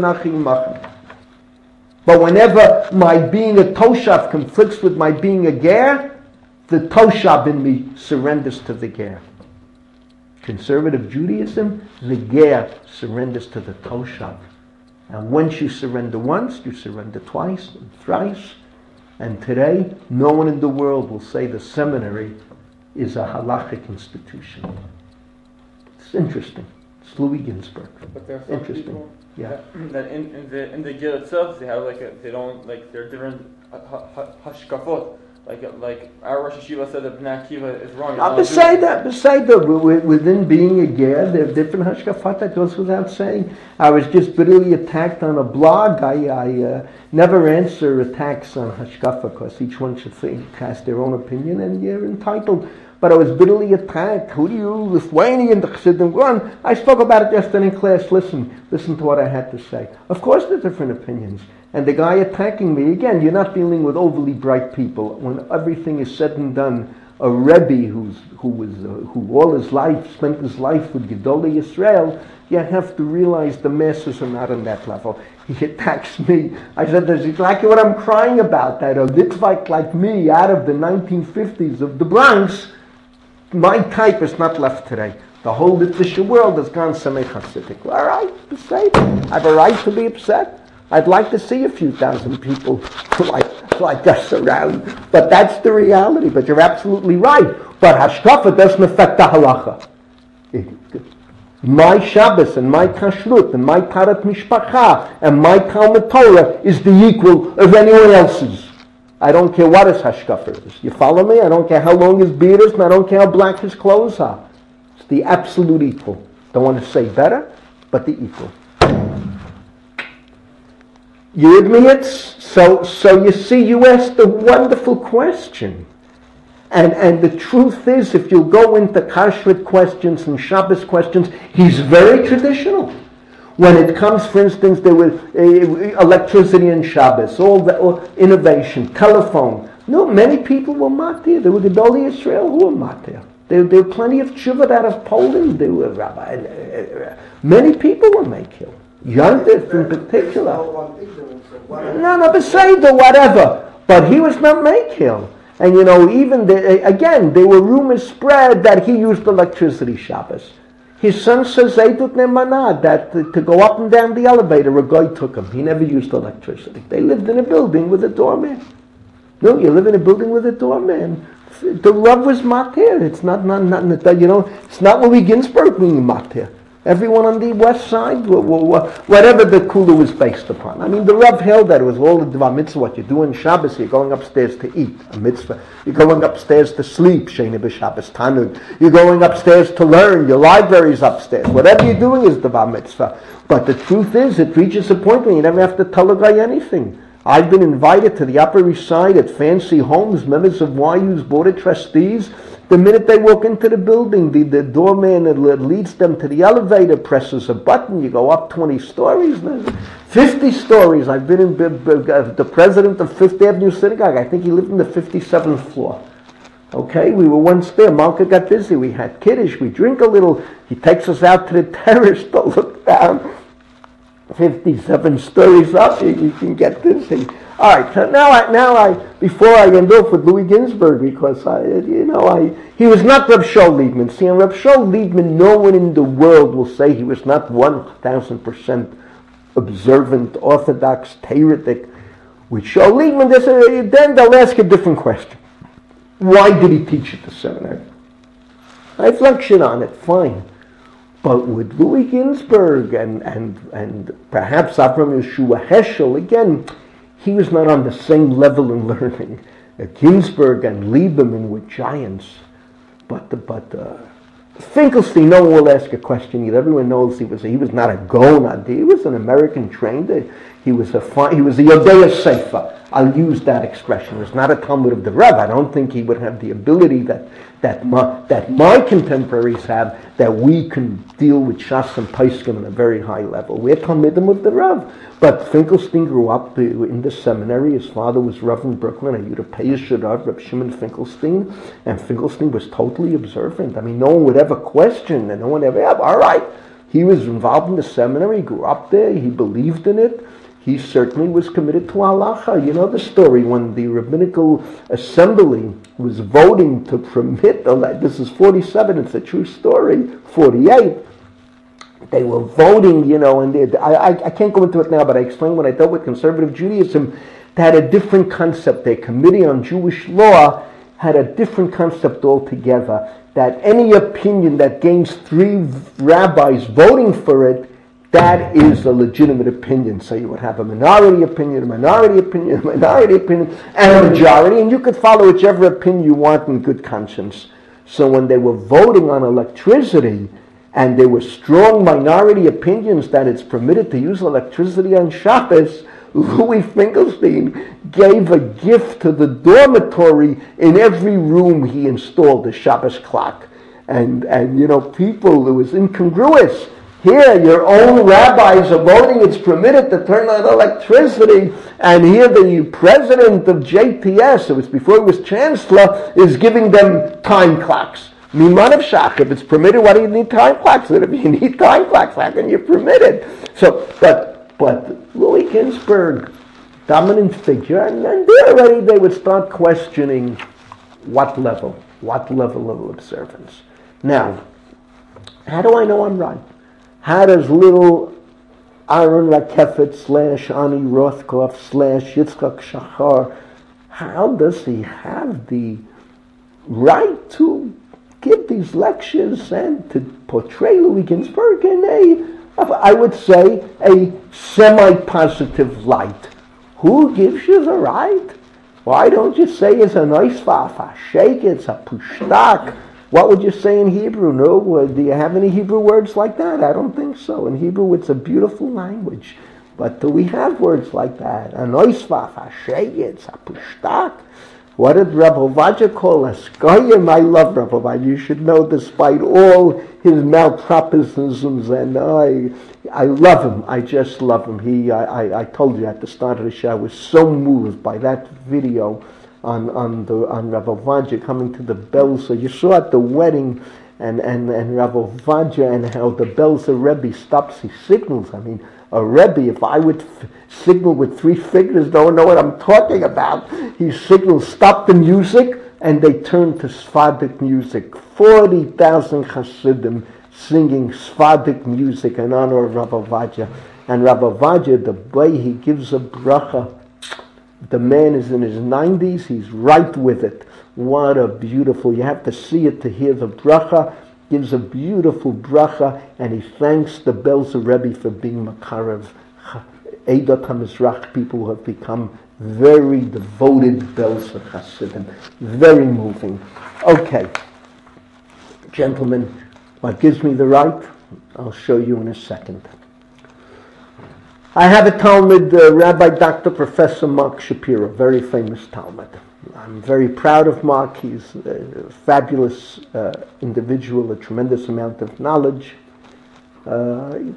whenever my being a Toshav conflicts with my being a Ger, the Toshav in me surrenders to the Ger. Conservative Judaism, the Ger surrenders to the Toshav. And once you surrender once, you surrender twice and thrice. And today, no one in the world will say the seminary is a halachic institution. It's interesting. It's Louis Ginsburg. But there are some interesting. people Yeah. that in the Ger itself, they have they don't they're different hashkafot. Like our Rosh Hashiva said that Bnei Akiva is wrong. Beside that, within being a ger, there are different hashkafat. That goes without saying. I was just bitterly attacked on a blog. I never answer attacks on hashkafa because each one should has their own opinion, and you're entitled. But I was bitterly attacked. Who do you, Lithuanian, the Chassidim? Go on. I spoke about it yesterday in class. Listen to what I had to say. Of course, there are different opinions. And the guy attacking me, again, you're not dealing with overly bright people. When everything is said and done, a Rebbe who all his life spent his life with Gedolei Yisrael, you have to realize the masses are not on that level. He attacks me. I said, that's exactly what I'm crying about. That a Litvak like me out of the 1950s of the Bronx, my type is not left today. The whole Litvish world has gone semi-Hasidic. All right, say it. I have a right to be upset. I'd like to see a few thousand people like us around. But that's the reality. But you're absolutely right. But hashkafa doesn't affect the halacha. My Shabbos and my Kashrut and my Tarat Mishpacha and my Talmud Torah is the equal of anyone else's. I don't care what his hashkafa is. You follow me? I don't care how long his beard is and I don't care how black his clothes are. It's the absolute equal. Don't want to say better, but the equal. You with me? So you see, you asked a wonderful question. And the truth is, if you'll go into Kashrut questions and Shabbos questions, he's very traditional. When it comes, for instance, there was electricity in Shabbos, all innovation, telephone. No, many people were matir. There were Gedolei Yisrael who were matir. There were plenty of tshuvat out of Poland. There were many people were makil. Yontif in particular. No, Beseder, whatever. But he was not makil. And even there were rumors spread that he used electricity Shabbos. His son says Eidut Nemanah, that to go up and down the elevator, a guy took him. He never used electricity. They lived in a building with a doorman. No, you live in a building with a doorman. The Rav was matir. It's not it's not Louis Ginsburg being matir. Everyone on the west side, whatever the kula was based upon. I mean, the Rav held that it was all the Dvar Mitzvah. What you do on Shabbos, you're going upstairs to eat, a mitzvah. You're going upstairs to sleep, Sheni B'Shabbos Tanud. You're going upstairs to learn, your library's upstairs. Whatever you're doing is Dvar Mitzvah. But the truth is, it reaches a point where you never have to tell a guy anything. I've been invited to the Upper East Side at fancy homes, members of YU's Board of Trustees. The minute they walk into the building, the doorman that leads them to the elevator presses a button. You go up 20 stories, 50 stories. I've been in the president of Fifth Avenue Synagogue. I think he lived in the 57th floor. Okay, we were once there. Malka got busy. We had kiddush. We drink a little. He takes us out to the terrace to look down. 57 stories up, you can get this thing. All right, so now before I end off with Louis Ginsburg, because he was not Reb Shaul Liebman. See, and Reb Shaul Liebman, no one in the world will say he was not 1,000% observant, orthodox, Tairitic. With Shaul Liebman, then they'll ask a different question. Why did he teach at the seminary? I reflection on it, fine. But with Louis Ginsburg and perhaps Avraham Yeshua Heschel, again, he was not on the same level in learning. Ginsburg and Lieberman were giants. But Finkelstein, no one will ask a question either. Everyone knows he was not a Gonad. He was an American trained. He was a Yodea Sefer. I'll use that expression. It's not a Talmud of the Rebbe. I don't think he would have the ability that my contemporaries have, that we can deal with Shas and Paiskim on a very high level. We're Talmidim of the Rebbe. But Finkelstein grew up in the seminary. His father was Rav in Brooklyn, a European Rav, Reb Shimon Finkelstein, and Finkelstein was totally observant. I mean, no one would ever question, and no one ever, all right. He was involved in the seminary, he grew up there, he believed in it. He certainly was committed to halacha. You know the story when the rabbinical assembly was voting to permit, this is 47, it's a true story, 48. They were voting, and I can't go into it now, but I explained when I dealt with conservative Judaism, they had a different concept. Their committee on Jewish law had a different concept altogether, that any opinion that gains 3 rabbis voting for it, that is a legitimate opinion. So you would have a minority opinion, a minority opinion, a minority opinion, and a majority, and you could follow whichever opinion you want in good conscience. So when they were voting on electricity, and there were strong minority opinions that it's permitted to use electricity on Shabbos, Louis Finkelstein gave a gift to the dormitory. In every room he installed a Shabbos clock. And people, it was incongruous. Here, your own rabbis are voting it's permitted to turn on electricity, and here the president of JPS, it was before he was chancellor, is giving them time clocks. Miman of Shach, if it's permitted, why do you need time clocks? And if you need time clocks, how can you permit it? So, but Louis Ginsburg, dominant figure, and then there already they would start questioning what level of observance. Now, how do I know I'm right? How does little Aaron Rakefet / Ani Rothkopf / Yitzchak Shachar, how does he have the right to give these lectures and to portray Louis Ginsburg in I would say, a semi-positive light? Who gives you the right? Why don't you say it's a nice a shake, it's a pushtak? What would you say in Hebrew? No, do you have any Hebrew words like that? I don't think so. In Hebrew, it's a beautiful language. But do we have words like that? A noisvach, a sheyetz, a pushtak. What did Rabbi Ovadia call us? Goyim, I love Rabbi Ovadia. You should know, despite all his malpropositions, and I love him. I just love him. I told you at the start of the show, I was so moved by that video on Rabbi Ovadia coming to the Belzer. You saw at the wedding, and Rabbi Ovadia, and how the Belzer Rebbe stops his signals. I mean, a Rebbe, if I would signal with 3 fingers, don't know what I'm talking about. He signals, stop the music, and they turn to Sephardic music. 40,000 Hasidim singing Sephardic music in honor of Rabbi Ovadia. And Rabbi Ovadia, the way he gives a bracha, the man is in his 90s, he's right with it. What a beautiful, you have to see it to hear the bracha. Gives a beautiful bracha, and he thanks the Belzer Rebbe for being Makarev. Eidat HaMizrach people who have become very devoted Belzer Hasidim. Very moving. Okay. Gentlemen, what gives me the right? I'll show you in a second. I have a Talmud, Rabbi Dr. Professor Mark Shapiro, very famous Talmud. I'm very proud of Mark. He's a fabulous individual, a tremendous amount of knowledge. I'm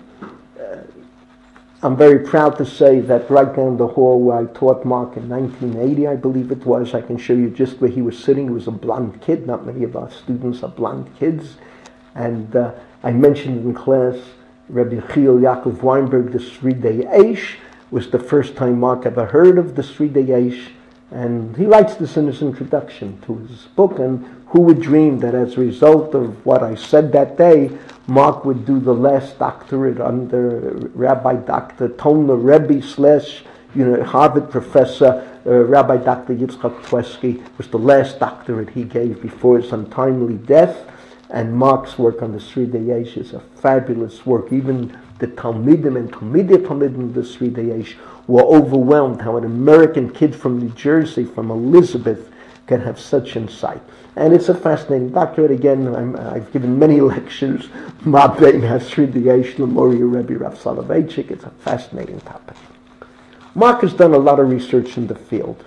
very proud to say that right down the hall where I taught Mark in 1980, I believe it was, I can show you just where he was sitting. He was a blonde kid. Not many of our students are blonde kids. And I mentioned in class, Rabbi Chiel Yaakov Weinberg, the Sridei Eish, was the first time Mark ever heard of the Sridei Eish. And he writes this in his introduction to his book, and who would dream that as a result of what I said that day, Mark would do the last doctorate under Rabbi Dr. Tolna Rebbe / Harvard professor, Rabbi Dr. Yitzchak Tweski, was the last doctorate he gave before his untimely death. And Mark's work on the Sridei Eish is a fabulous work. Even the Talmidim and Talmidim of the Sridei Eish were overwhelmed how an American kid from New Jersey, from Elizabeth, can have such insight. And it's a fascinating doctorate. Again, I've given many lectures. Ma Bein HaSridei Eish L'Moria Rebbe Rav Soloveitchik. It's a fascinating topic. Mark has done a lot of research in the field.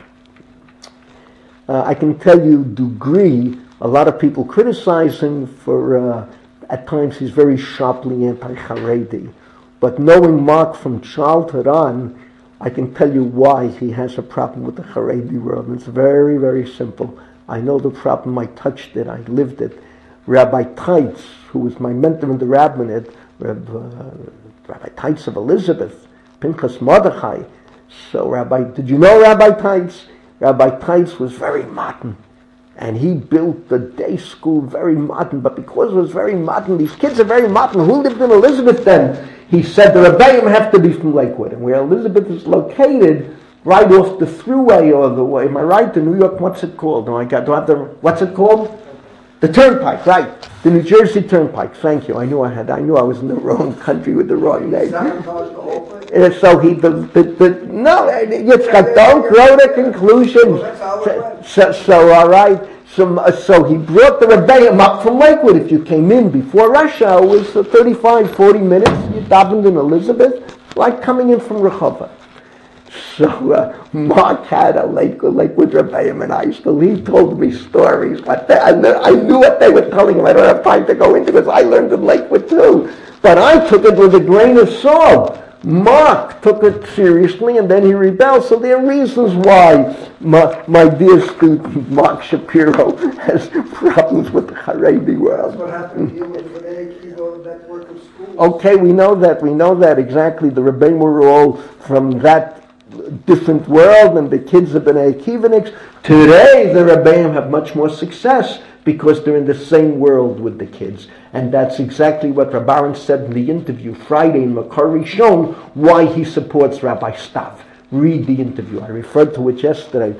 I can tell you, degree, a lot of people criticize him for, at times he's very sharply anti-Haredi. But knowing Mark from childhood on, I can tell you why he has a problem with the Haredi world. And it's very, very simple. I know the problem. I touched it. I lived it. Rabbi Teitz, who was my mentor in the rabbinate, Rabbi Teitz of Elizabeth, Pinchas Mordechai. So did you know Rabbi Teitz? Rabbi Teitz was very modern. And he built the day school very modern. But because it was very modern, these kids are very modern. Who lived in Elizabeth then? He said the Rebbeim have to be from Lakewood. And where Elizabeth is located, right off the thruway or the way, am I right? The New York, what's it called? What's it called? The Turnpike, right. The New Jersey Turnpike. Thank you. I knew I was in the wrong country with the wrong name. So he, Yitzchak, don't grow to conclusions. So all right. So he brought the Rebbeim up from Lakewood. If you came in before Russia, it was 35, 40 minutes. You davened in Elizabeth, like coming in from Rehovot. So Mark had a Lakewood Rebbeim in high school. He told me stories. I knew what they were telling him. I don't have time to go into because I learned in Lakewood too. But I took it with a grain of salt. Mark took it seriously and then he rebelled. So there are reasons why my dear student Mark Shapiro has problems with the Haredi world. That's what happened here with the B'nai Akiva network of schools. Okay, we know that exactly. The Rebbeim were all from that different world, and the kids of B'nai Akivaniks. Today, the Rebbeim have much more success because they're in the same world with the kids. And that's exactly what Rabbi Aaron said in the interview Friday in Makar Rishon, why he supports Rabbi Stav. Read the interview. I referred to it yesterday.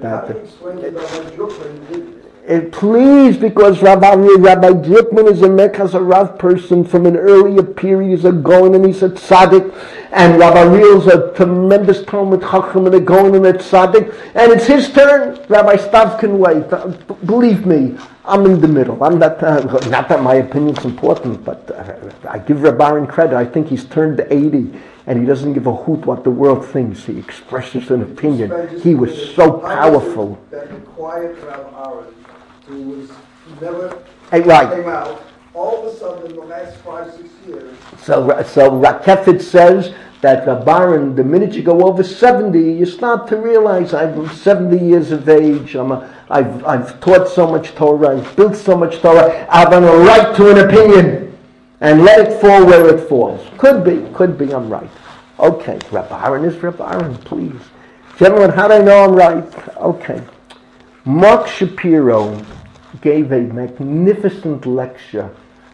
Please, because Rabbi Dripman is a Mekaz Rav person from an earlier period. He's a Gaon and he's a Tzaddik. And Rabbi Real is a tremendous Talmud Chacham and a Gaon and a Tzaddik. And it's his turn. Rabbi Stav can wait. Believe me, I'm in the middle. I'm not that my opinion's important, but I give Rabbi Aaron credit. I think he's turned 80 and he doesn't give a hoot what the world thinks. He expresses an opinion. He was so powerful. That the quiet Rabbi Aaron, who was never Right. came out, all of a sudden in the last 5-6 years. So Rakefet says that Rabbi Aaron, the minute you go over 70, you start to realize I'm 70 years of age. I've taught so much Torah. I've built so much Torah. I have a right to an opinion, and let it fall where it falls. Could be. I'm right. Okay, Rabbi Aaron is Rabbi Aaron. Please, gentlemen, how do I know I'm right? Okay, Mark Shapiro gave a magnificent lecture.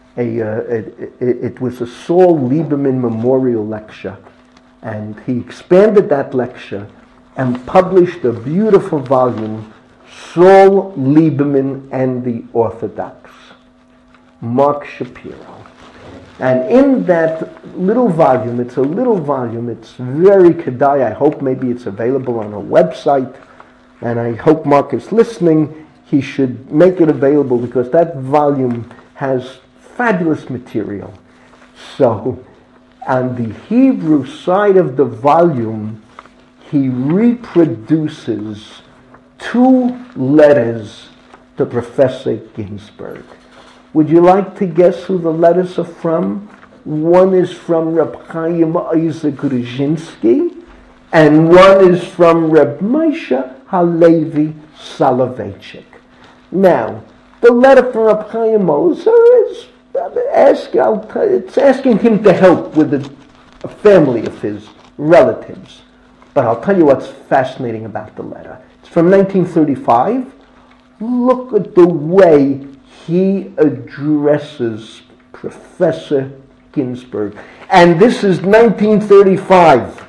It was a Saul Lieberman Memorial Lecture, and he expanded that lecture and published a beautiful volume, Saul Lieberman and the Orthodox, Mark Shapiro. And in that little volume, it's very kedai. I hope maybe it's available on a website, and I hope Mark is listening. He should make it available because that volume has fabulous material. So, on the Hebrew side of the volume, he reproduces 2 letters to Professor Ginsburg. Would you like to guess who the letters are from? One is from Reb Chaim Isaac Ruzhinsky, and one is from Reb Moshe Halevi Soloveitchik. Now, the letter from Reb Chaim Ozer is it's asking him to help with a family of his relatives. But I'll tell you what's fascinating about the letter. It's from 1935. Look at the way he addresses Professor Ginsburg. And this is 1935.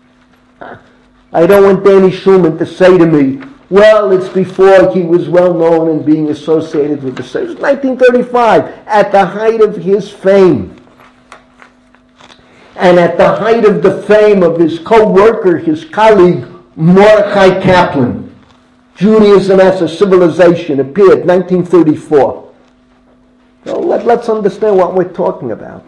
I don't want Danny Schulman to say to me, well, it's before he was well known and being associated with the Seder. It's 1935, at the height of his fame. And at the height of the fame of his co-worker, his colleague, Mordechai Kaplan. Judaism as a Civilization appeared 1934. So let's understand what we're talking about.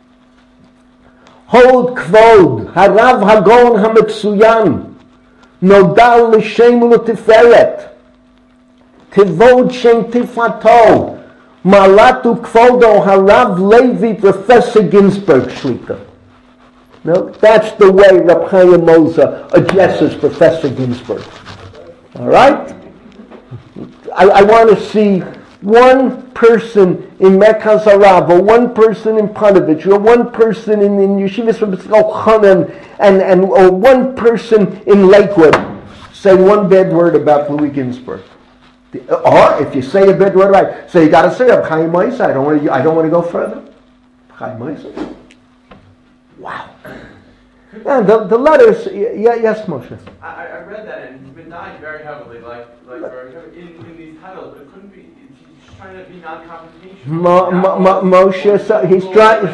Hod Kvod, Harav Hagon HaMetsuyan, Nodal L'Shem U'Tiferet, Tivod Shem Tifato, Malatu Kvodo Harav Levi Professor Ginsburg Shlita. No, that's the way Reb Chaim Ozer addresses Professor Ginsburg. All right? I want to see one person in Merkaz Harav, or one person in Panovich, or one person in Yeshivas and or one person in Lakewood say one bad word about Louis Ginsburg. Or if you say a bad word, right? So you got to say, Chaim Ozer. I don't want to go further. Chaim Ozer. Wow. And the letters, yes, Moshe. I read that, and he's been dying very heavily, like very heavily in these titles, but it couldn't be. He's trying to be non-confrontational. Moshe, so he's trying.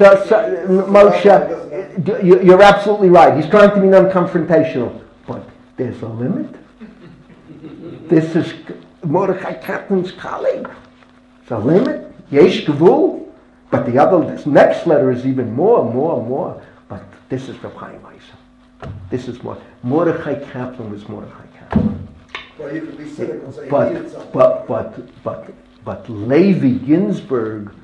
Moshe, you're absolutely right. He's trying to be non-confrontational, but there's a limit. This is Mordechai Kaplan's colleague. There's a limit. Yesh Gevul. But this next letter is even more. But this is Reb Chaim Ozer. This is more. Mordechai Kaplan was Mordechai Kaplan. Well, you could be cynical and say he needed something. But Levi Ginsburg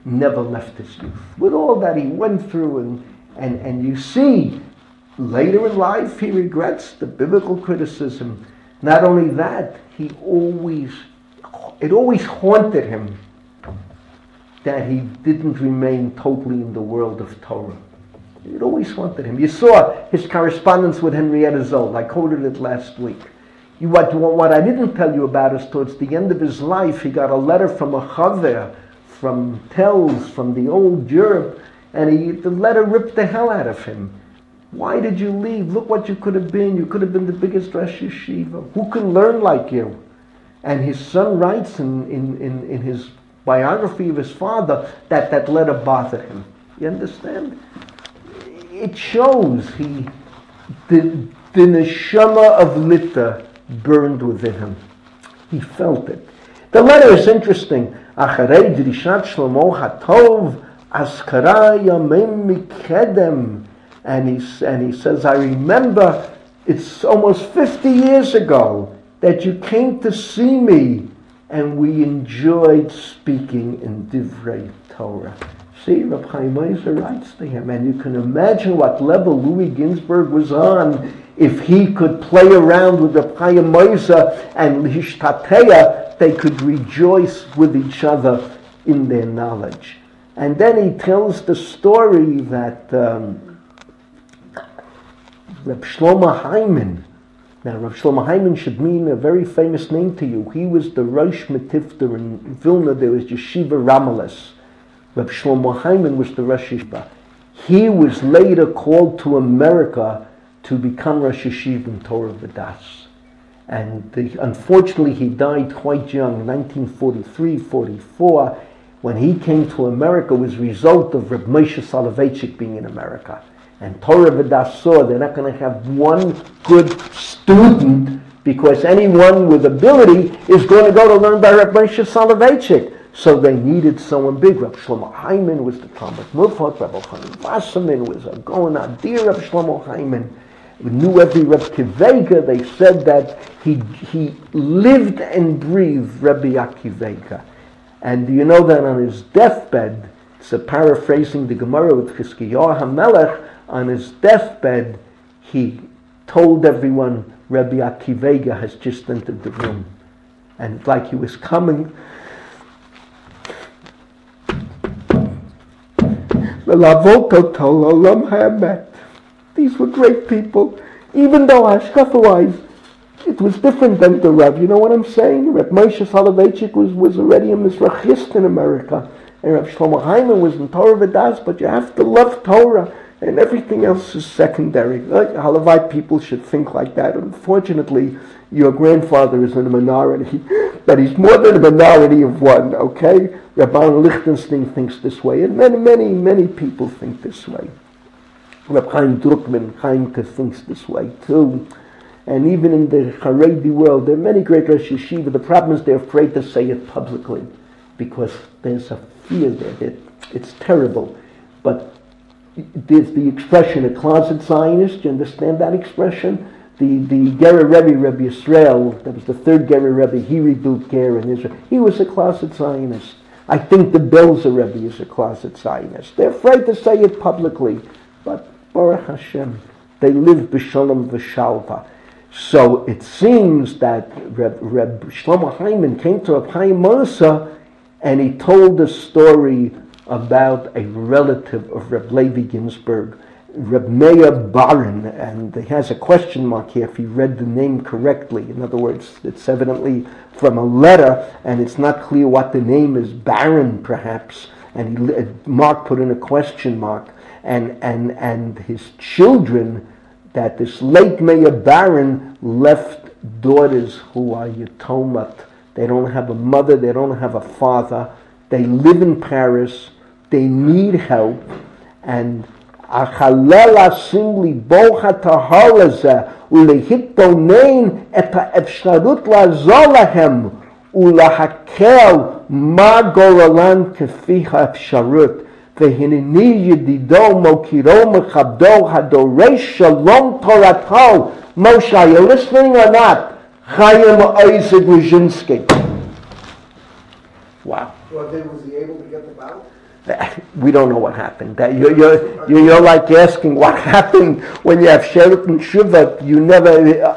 never left his youth. With all that he went through, and you see, later in life he regrets the biblical criticism. Not only that, it always haunted him that he didn't remain totally in the world of Torah. It always haunted him. You saw his correspondence with Henrietta Zoll. I quoted it last week. What I didn't tell you about is towards the end of his life, he got a letter from a chaver, from Telz, from the old Europe, and the letter ripped the hell out of him. Why did you leave? Look what you could have been. You could have been the biggest Rosh Yeshiva. Who can learn like you? And his son writes in his biography of his father that letter bothered him. You understand? It shows the neshama of Litta burned within him. He felt it. The letter is interesting. Acharei drishat Shlomo hatov askara yamim mikedem. And he says, I remember it's almost 50 years ago that you came to see me and we enjoyed speaking in Divrei Torah. See, Reb Chaim Ozer writes to him, and you can imagine what level Louis Ginsburg was on if he could play around with Reb Chaim Ozer and Hishtateya, they could rejoice with each other in their knowledge. And then he tells the story that Reb Shlomo Hyman. Now, Reb Shlomo Hyman should mean a very famous name to you. He was the Rosh Metifter in Vilna. There was Yeshiva Rameles. Reb Shlomo Hyman was the Rosh Yeshiva. He was later called to America to become Rosh Yeshiva in Torah V'das. And unfortunately, he died quite young, 1943, 44. When he came to America, was a result of Reb Moshe Soloveitchik being in America. And Torah V'das saw they're not going to have one good student because anyone with ability is going to go to learn by Reb Moshe Soloveitchik. So they needed someone big. Reb Shlomo Hyman was the Talmud Mufat. Reb Elchanan Wasserman was a Gaon Adir. Reb Shlomo Hyman knew every Reb Kivega. They said that he lived and breathed Rebbe Akivega. And do you know that on his deathbed, it's a paraphrasing the Gemara with Chizkiyahu HaMelech, on his deathbed, he told everyone Rebbe Akivega has just entered the room. And like he was coming, these were great people. Even though Hashkafa-wise, it was different than the Reb. You know what I'm saying? Reb Moshe Soloveitchik was already a Mizrachist in America. And Reb Shlomo Hyman was in Torah V'das, but you have to love Torah. And everything else is secondary. Halavite people should think like that. Unfortunately, your grandfather is in a minority, but he's more than a minority of one, okay? Rabban Lichtenstein thinks this way, and many people think this way. Reb Chaim Druckman, Chaimke, thinks this way too. And even in the Haredi world, there are many great Rosh Yeshiva. The problem is they're afraid to say it publicly because there's a fear there. It's terrible. But there's the expression, a closet Zionist. You understand that expression? The Gerer Rebbe Yisrael, that was the third Gerer Rebbe, he rebuilt Ger in Israel. He was a closet Zionist. I think the Belzer Rebbe is a closet Zionist. They're afraid to say it publicly. But Baruch Hashem, they live b'shalom v'shalva. So it seems that Reb Shlomo Hyman came to Reb Chaim Ozer and he told a story about a relative of Reb Levi Ginsburg, Reb Meir Baron, and he has a question mark here if he read the name correctly. In other words, it's evidently from a letter, and it's not clear what the name is, Baron perhaps, and Mark put in a question mark, and his children, that this late Meir Baron left daughters who are Yatomat. They don't have a mother, they don't have a father, they live in Paris, they need help, and Achalel asim libo hatahar lezeh ulehitbonein et haefsharut la'azor lahem ulahakel ma goralan kefi haefsharut vehineni yedido mokiro mechabdo hadoresh shalom torato. Moshe, are you listening or not? Chaim Ozer Grudzinski. Wow. Well, then was he able to get them out? We don't know what happened. You're like asking what happened when you have Shevet and Shuvah. You never,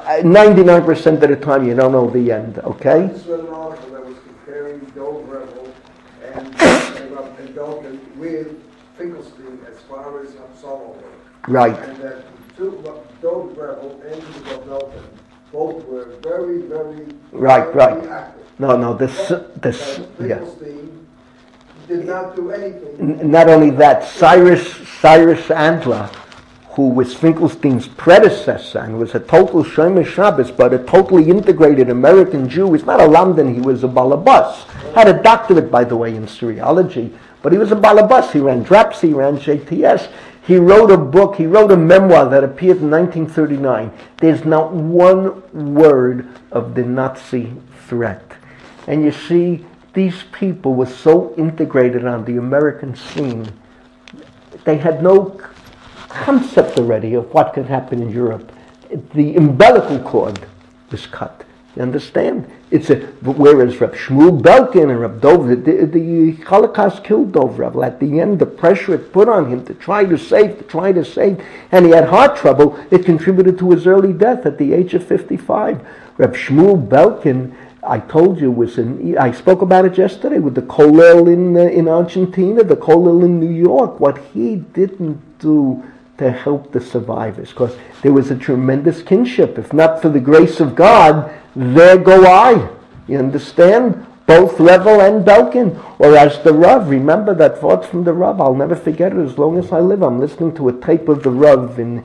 99% of the time, you don't know the end. Okay? I just read an article that was comparing Dov Revel and Belkin with Finkelstein as far as Hapsama work. Right. And that Dov Revel and Belkin both were very, very Right. active. No. This. Yeah. Finkelstein did not do anything. Not only that, Cyrus Andler, who was Finkelstein's predecessor and was a total Shomer Shabbos, but a totally integrated American Jew. He's not a London, he was a balabas. Had a doctorate, by the way, in Syriology, but he was a balabas. He ran DRAPS, he ran JTS. He wrote a book, he wrote a memoir that appeared in 1939. There's not one word of the Nazi threat. And you see, these people were so integrated on the American scene, they had no concept already of what could happen in Europe. The umbilical cord was cut. You understand? Whereas Reb Shmuel Belkin and Reb Dov, the Holocaust killed Dov Revel. At the end, the pressure it put on him to try to save, and he had heart trouble. It contributed to his early death at the age of 55. Reb Shmuel Belkin, I told you, I spoke about it yesterday with the Kollel in Argentina, the Kollel in New York. What he didn't do to help the survivors, because there was a tremendous kinship. If not for the grace of God, there go I. You understand? Both Revel and Belkin. Or as the Rav, remember that thought from the Rav, I'll never forget it as long as I live. I'm listening to a tape of the Rav in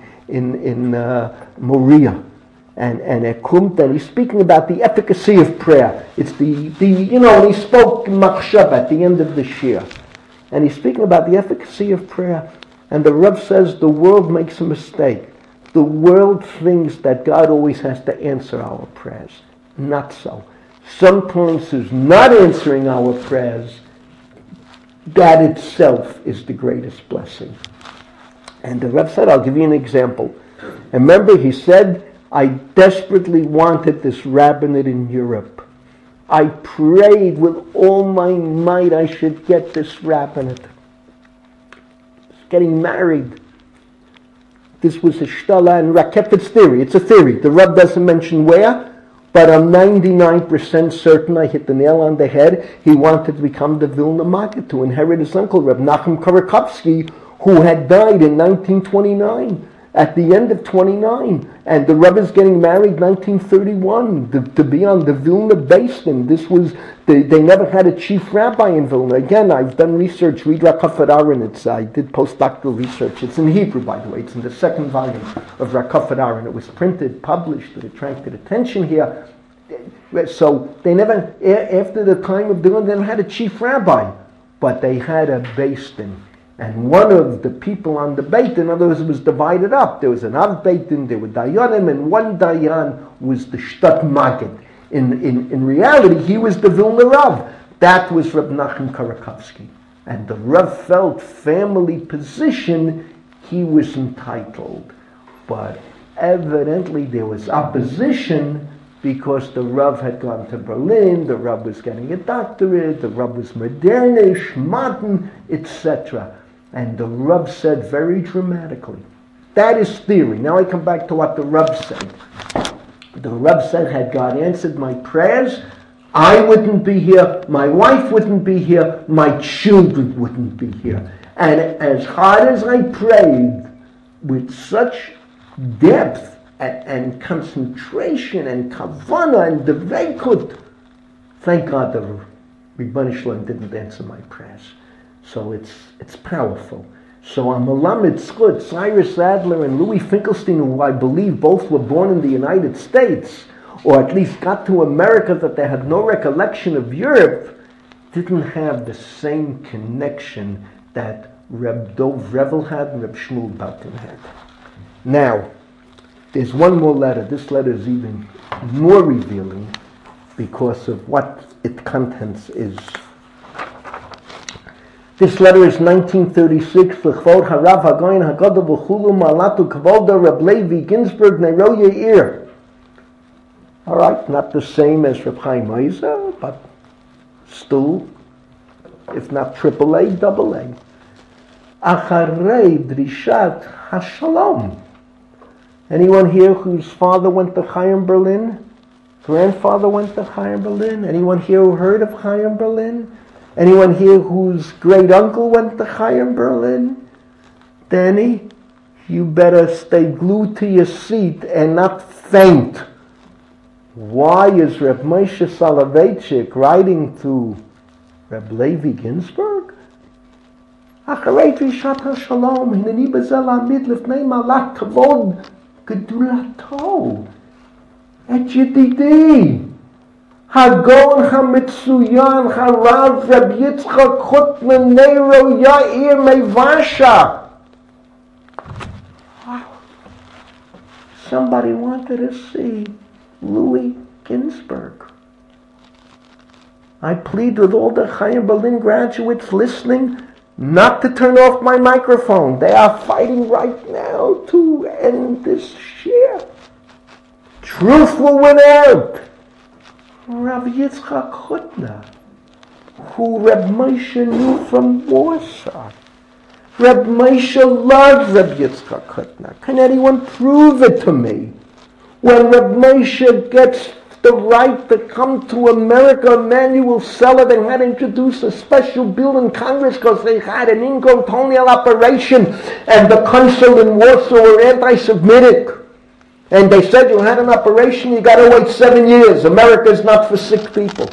Moria. And and he's speaking about the efficacy of prayer. It's and he spoke Machshava at the end of the Shir. And he's speaking about the efficacy of prayer. And the Rav says the world makes a mistake. The world thinks that God always has to answer our prayers. Not so. Sometimes He's not answering our prayers. That itself is the greatest blessing. And the Rav said, I'll give you an example. And remember, he said, I desperately wanted this rabbinate in Europe. I prayed with all my might I should get this rabbinate. Getting married. This was a Shtala and Rakefet's theory. It's a theory. The Rav doesn't mention where, but I'm 99% certain I hit the nail on the head. He wanted to become the Vilna Maggid, to inherit his uncle, Reb Nachum Karakovsky, who had died in 1929, at the end of 29. And the Rebbe is getting married 1931 to be on the Vilna Basin. This was, they never had a chief rabbi in Vilna. Again, I've done research, read Rakafat Aaron. I did postdoctoral research. It's in Hebrew, by the way. It's in the second volume of Rakafat Aaron. It was printed, published, it attracted attention here. So they never, after the time of doing, they never had a chief rabbi, but they had a Beis Din. And one of the people on the Beit Din, in other words, was divided up. There was an Av Beit Din, there were Dayanim, and one Dayan was the Shtat Maggid. In reality, he was the Vilna Rav. That was Reb Nachum Karakovsky. And the Rav felt family position, he was entitled. But evidently there was opposition because the Rav had gone to Berlin, the Rav was getting a doctorate, the Rav was modernish, modern, etc. And the Rav said very dramatically, that is theory. Now I come back to what the Rav said. The Rav said, had God answered my prayers, I wouldn't be here, my wife wouldn't be here, my children wouldn't be here. And as hard as I prayed, with such depth and concentration and kavanah and devekut, thank God the Ribbon Shalom didn't answer my prayers. So it's powerful. So I'm Melamed Zchut, Cyrus Adler and Louis Finkelstein, who I believe both were born in the United States, or at least got to America that they had no recollection of Europe, didn't have the same connection that Reb Dov Revel had and Reb Shmuel Belkin had. Now, there's one more letter. This letter is even more revealing because of what its contents is. This letter is 1936. L'chvod Harav Hagoyin Haggadah V'chulu Malatu Kavoda Reb Levi Ginsburg Nero Yair. All right, not the same as Reb Chaim Ozer, but still if not AAA, AA. Acharei Drishat HaShalom. Anyone here whose father went to Chaim Berlin? Grandfather went to Chaim Berlin? Anyone here who heard of Chaim Berlin? Anyone here whose great uncle went to Chaim Berlin? Danny, you better stay glued to your seat and not faint. Why is Reb Moshe Soloveitchik writing to Reb Levi Ginsburg? Acharei Drishat HaShalom, Hineni bezel amid lifnei malat kavod gedulato. Et yedidi, Hagon HaMitzuyan Harav Reb Yitzchak Chutman Neiro Yair Mevasha. Somebody wanted to see Louis Ginsburg. I plead with all the Chaim Berlin graduates listening not to turn off my microphone. They are fighting right now to end this year. Truth will win out. Rav Yitzchak Hutner, who Reb Moshe knew from Warsaw. Reb Moshe loved Reb Yitzchak Hutner. Can anyone prove it to me? When Reb Moshe gets the right to come to America, Emanuel Seller, they had to introduce a special bill in Congress because they had an in-colonial operation and the consul in Warsaw were anti-Semitic. And they said you had an operation, you got to wait 7 years. America is not for sick people.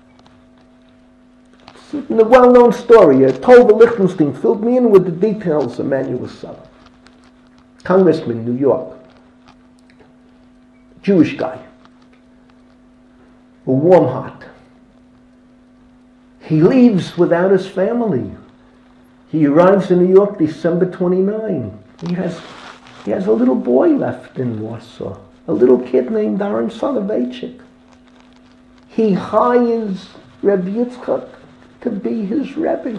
It's a well-known story. Tova Lichtenstein filled me in with the details of Emanuel Seller. Congressman, New York. Jewish guy. A warm heart. He leaves without his family. He arrives in New York December 29. He has a little boy left in Warsaw. A little kid named Aaron Soloveitchik. He hires Rebbe Yitzchak to be his Rebbe.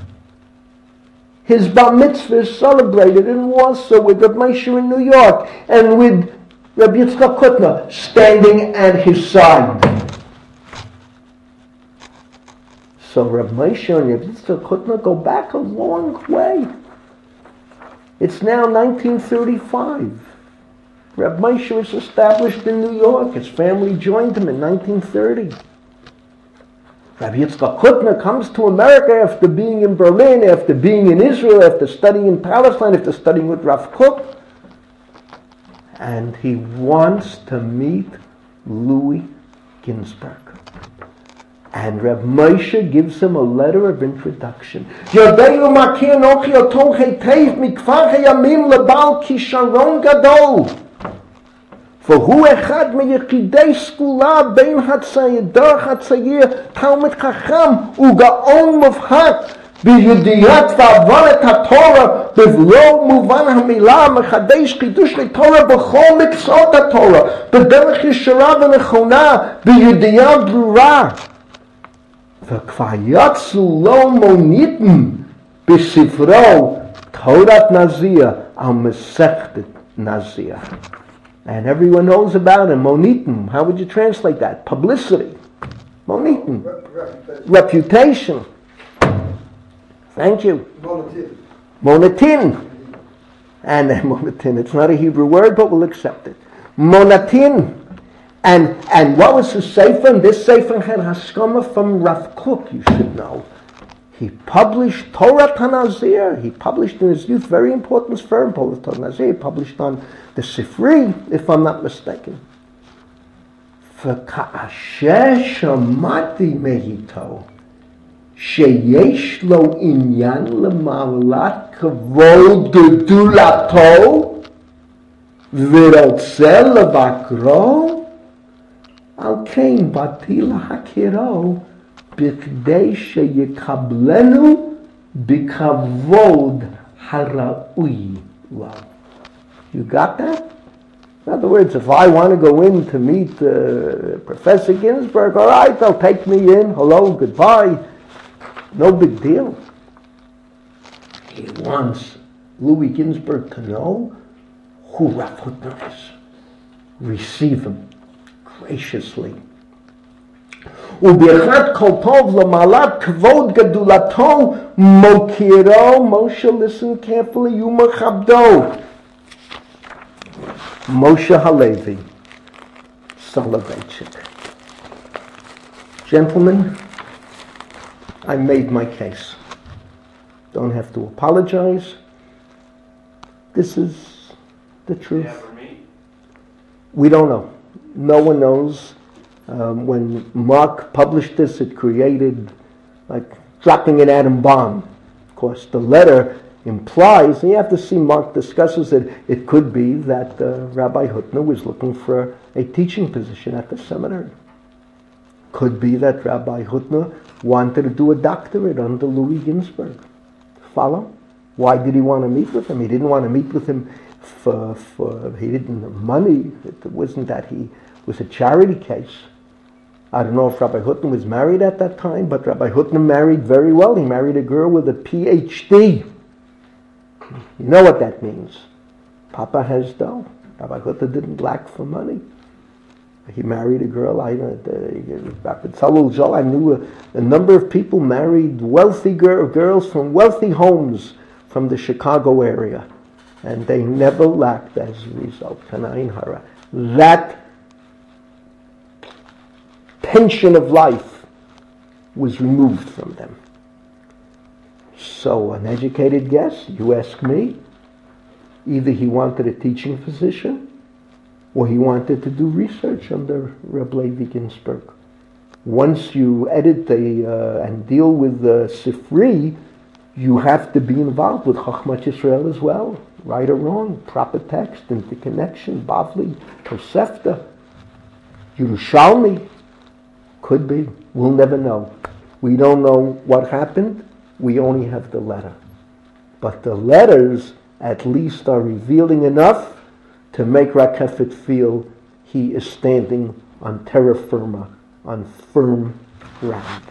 His bar mitzvah is celebrated in Warsaw with Reb Moshe in New York and with Rebbe Yitzchak Hutner standing at his side. So Reb Moshe and Rebbe Yitzchak Hutner go back a long way. It's now 1935. Reb Moshe was established in New York. His family joined him in 1930. Rabbi Yitzchak Hutner comes to America after being in Berlin, after being in Israel, after studying in Palestine, after studying with Rav Kook. And he wants to meet Louis Ginsburg. And Reb Moshe gives him a letter of introduction. Yodeyu makir nochi oton heitev mikvar hayamim lebal kisharon gadol. For hu echad meyechidei skula ben hatzayir dar hatzayir talmid chacham ugaon muvhak biyudiyat va'avanet haTorah bevlo muvan hamilah mechadesh chidush leTorah b'chol mitzvot haTorah b'derech yeshara v'nechona biyudiyat brura. וכבר יצאו לו מוניטים בספרו תורת נזיר על מסכת נזיר. And everyone knows about him. Monitim. How would you translate that? Publicity. Monitim. Reputation. Thank you. Monatin. And monatin. It's not a Hebrew word, but we'll accept it. Monatin. And what was his sefer? This sefer had haskama from Rav Kook, you should know. He published Torah Tanazir. He published in his youth, very important firm, Torah Tanazir. He published on the Sifri, if I'm not mistaken. וכאשר שמעתי מאיתו שיש לו עניין למעלת כבוד גדולתו ורוצה לבקרו, על כן באתי להכירו בכדי שיקבלנו בכבוד הראוי לו. You got that? In other words, if I want to go in to meet Professor Ginsburg, all right, they'll take me in. Hello, goodbye. No big deal. He wants Louis Ginsburg to know who Rav Hutner is. Receive him graciously. ובאחד כל טוב למעלת כבוד גדולתו מוקירו, Moshe, listen carefully, ומכבדו. Moshe Halevi, Soloveitchik. Gentlemen, I made my case. Don't have to apologize. This is the truth. We don't know. No one knows. When Mark published this, it created like dropping an atom bomb. Of course, the letter implies, and you have to see Mark discusses it, it could be that Rabbi Hutner was looking for a teaching position at the seminary. Could be that Rabbi Hutner wanted to do a doctorate under Louis Ginsburg. Follow? Why did he want to meet with him? He didn't want to meet with him for he didn't have money. It wasn't that he was a charity case. I don't know if Rabbi Hutner was married at that time, but Rabbi Hutner married very well. He married a girl with a PhD. You know what that means. Papa has dough. Rabbi Hutner didn't lack for money. He married a girl. I knew a number of people married wealthy girls from wealthy homes from the Chicago area, and they never lacked as a result. That pension of life was removed from them. So an educated guess, you ask me, either he wanted a teaching position or he wanted to do research under Reb Levi Ginsburg. Once you edit and deal with the Sifri, you have to be involved with Chachmat Yisrael as well, right or wrong, proper text, interconnection, Bavli, Tosefta, Yerushalmi. Could be. We'll never know. We don't know what happened. We only have the letter. But the letters at least are revealing enough to make Rakefet feel he is standing on terra firma, on firm ground.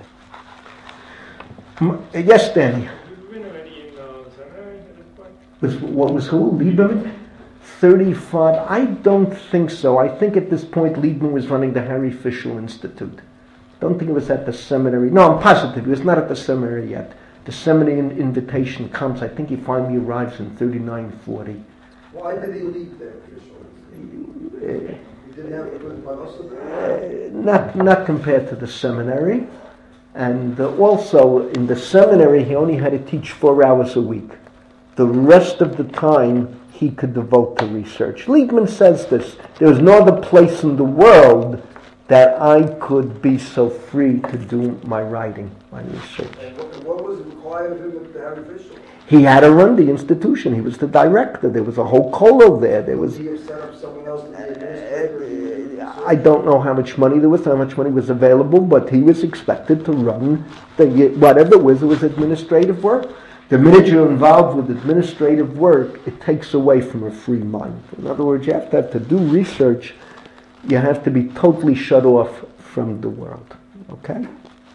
Yes, Danny? Have you been already in the seminary at this point? What was who? Lieberman? 35? I don't think so. I think at this point Lieberman was running the Harry Fischel Institute. Don't think it was at the seminary. No, I'm positive. He was not at the seminary yet. The seminary invitation comes, I think he finally arrives in 39-40. Why did he leave there, He didn't have a good philosophy? Not compared to the seminary. And also, in the seminary, he only had to teach 4 hours a week. The rest of the time, he could devote to research. Liebman says this, there was no other place in the world that I could be so free to do my writing, my research. And what was required of him at the Harry Fischel? He had to run the institution. He was the director. There was a whole colo there. There was. He had set up someone else to be administrator. I don't know how much money there was, how much money was available, but he was expected to run whatever it was administrative work. The minute you're involved with administrative work, it takes away from a free mind. In other words, you have to do research. You have to be totally shut off from the world. Okay?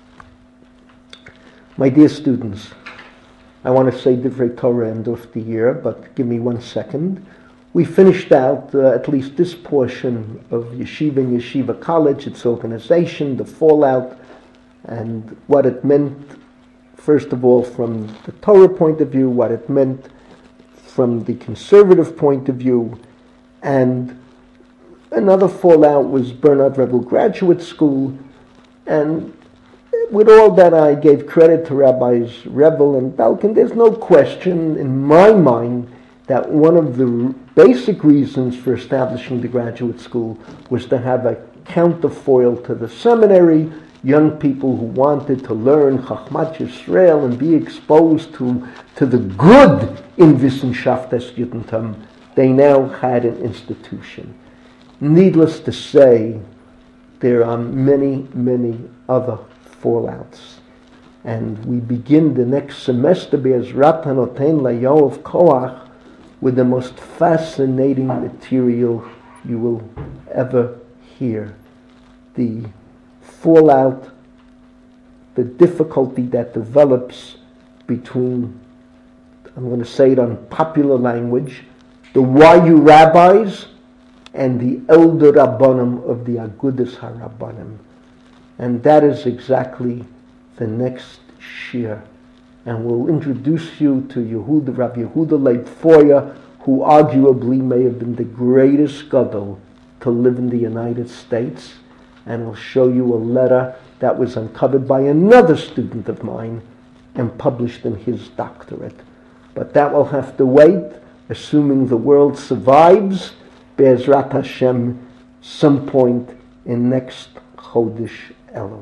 My dear students, I want to say Divrei Torah end of the year, but give me 1 second. We finished out at least this portion of Yeshiva and Yeshiva College, its organization, the fallout, and what it meant, first of all, from the Torah point of view, what it meant from the conservative point of view, and another fallout was Bernard Revel Graduate School, and with all that, I gave credit to Rabbis Revel and Belkin. There's no question in my mind that one of the basic reasons for establishing the graduate school was to have a counterfoil to the seminary, young people who wanted to learn Chachmat Yisrael and be exposed to the good in Wissenschaft des Judentum. They now had an institution. Needless to say, there are many, many other fallouts. And we begin the next semester, Be'ezrat Hanoten Layoav Koach, with the most fascinating material you will ever hear. The fallout, the difficulty that develops between, I'm going to say it on popular language, the YU rabbis and the elder Rabbanim of the Agudas HaRabbanim. And that is exactly the next shir. And we'll introduce you to Rabbi Yehuda Leib Foyer, who arguably may have been the greatest gadol to live in the United States. And we'll show you a letter that was uncovered by another student of mine and published in his doctorate. But that will have to wait, assuming the world survives, Be'ezrat Hashem, some point in next Chodesh Elul.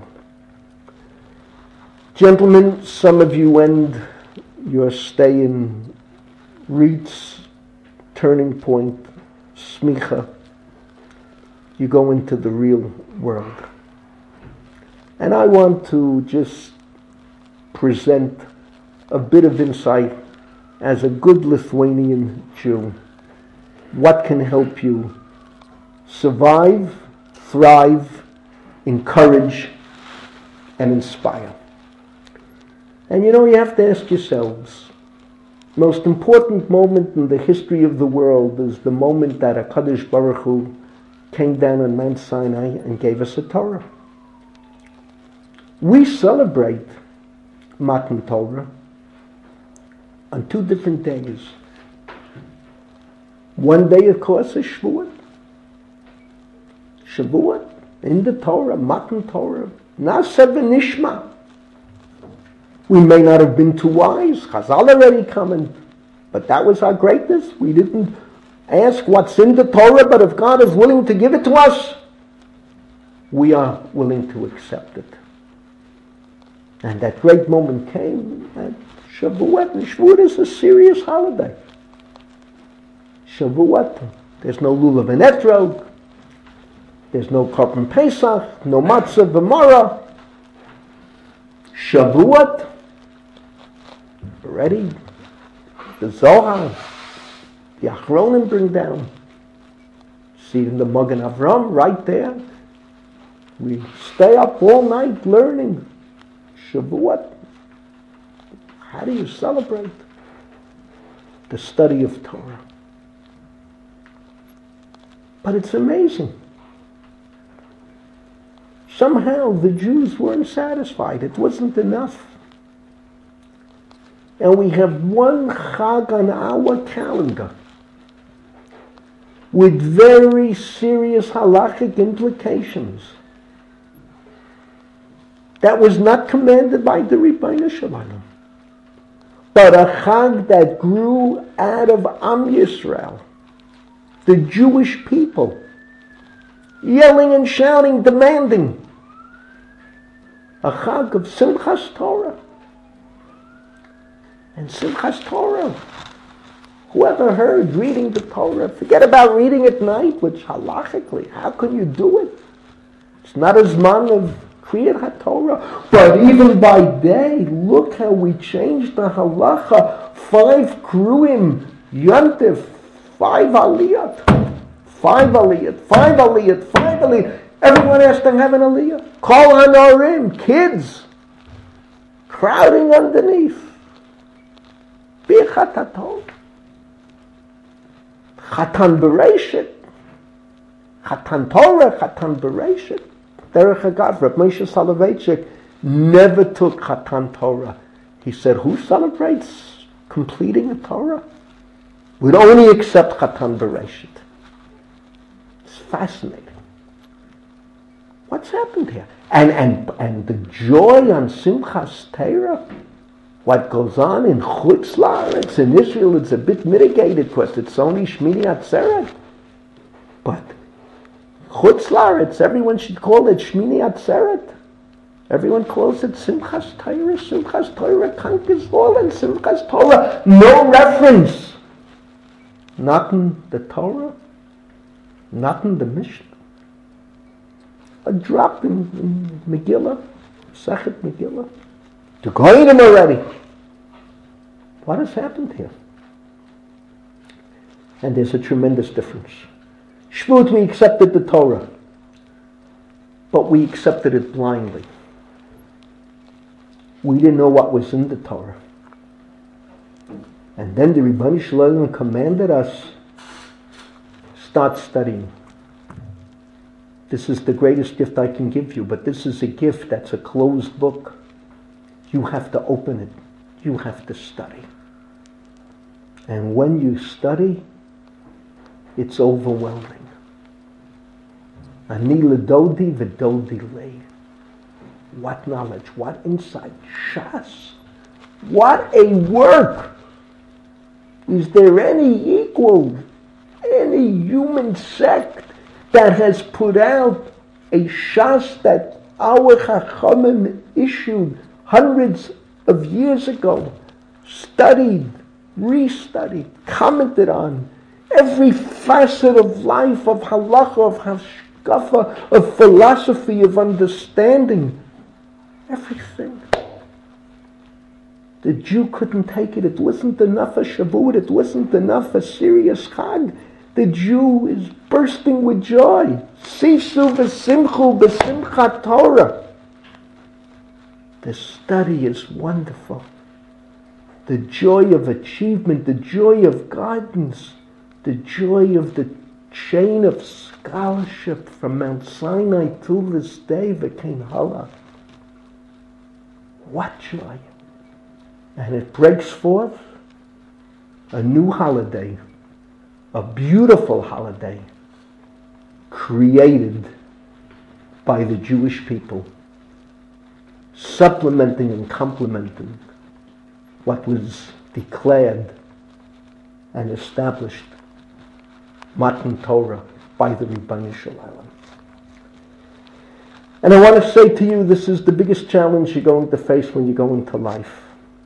Gentlemen, some of you end your stay in Reitz, Turning Point, Smicha. You go into the real world. And I want to just present a bit of insight as a good Lithuanian Jew. What can help you survive, thrive, encourage, and inspire? And you have to ask yourselves, most important moment in the history of the world is the moment that HaKadosh Baruch Hu came down on Mount Sinai and gave us a Torah. We celebrate Matan Torah on 2 different days. One day, of course, is Shavuot. Shavuot, in the Torah, Matan Torah, Na'aseh v'nishma. We may not have been too wise. Chazal already coming. But that was our greatness. We didn't ask what's in the Torah, but if God is willing to give it to us, we are willing to accept it. And that great moment came at Shavuot. And Shavuot is a serious holiday. Shavuot, there's no lulav and etrog. There's no korban Pesach, no matzah v'mara. Shavuot, already, the Zohar, the Achronim bring down. See it in the Magen Avram, right there. We stay up all night learning. Shavuot. How do you celebrate? The study of Torah. But it's amazing. Somehow the Jews weren't satisfied. It wasn't enough. And we have one Chag on our calendar with very serious halachic implications that was not commanded by the Ribbono Shel Olam, but a Chag that grew out of Am Yisrael, the Jewish people, yelling and shouting, demanding a Chag of Simchas Torah. And Simchas Torah, whoever heard reading the Torah, forget about reading at night, which halachically, how can you do it? It's not a zman of Kriyat HaTorah. But even by day, look how we changed the halacha. 5 kruim, yontif, 5 aliyat. 5 aliyat, 5 aliyat, 5 aliyat. Everyone has to have an aliyah. Kol hanorim, kids, crowding underneath. Birchat HaTorah. Chatan Bereshit. Chatan Torah, Chatan Bereshit. Derech Hagav, Reb Moshe Soloveitchik never took Chatan Torah. He said, who celebrates completing a Torah? We'd only accept Chatan Bereshit. It's fascinating. What's happened here? And the joy on Simchas Torah, what goes on in Chutz La'aretz, in Israel, it's a bit mitigated because it's only Shmini Atzeret. But Chutz La'aretz, everyone should call it Shmini Atzeret. Everyone calls it Simchas Torah. Simchas Torah conquers all, and Simchas Torah, no reference. Not in the Torah, not in the Mishnah. A drop in Megillah, Sechet Megillah. To Goyim already. What has happened here? And there's a tremendous difference. Shvut, we accepted the Torah, but we accepted it blindly. We didn't know what was in the Torah. And then the Ribbono Shel Olam commanded us, start studying. This is the greatest gift I can give you, but this is a gift that's a closed book. You have to open it. You have to study. And when you study, it's overwhelming. Ani ledodi v'dodi le. What knowledge, what insight, Shas. What a work! Is there any equal, any human sect that has put out a Shas that our Chachamim issued hundreds of years ago, studied, restudied, commented on, every facet of life, of halacha, of hashkafa, of philosophy, of understanding, everything. The Jew couldn't take it. It wasn't enough a Shavuot. It wasn't enough a serious Chag. The Jew is bursting with joy. Sisu v'simchu b'simchat Torah. The study is wonderful. The joy of achievement, the joy of guidance, the joy of the chain of scholarship from Mount Sinai till this day, V'kein Hala. What joy! And it breaks forth a new holiday, a beautiful holiday, created by the Jewish people, supplementing and complementing what was declared and established Matan Torah by the Ribbono Shel Olam. And I want to say to you, this is the biggest challenge you're going to face when you go into life.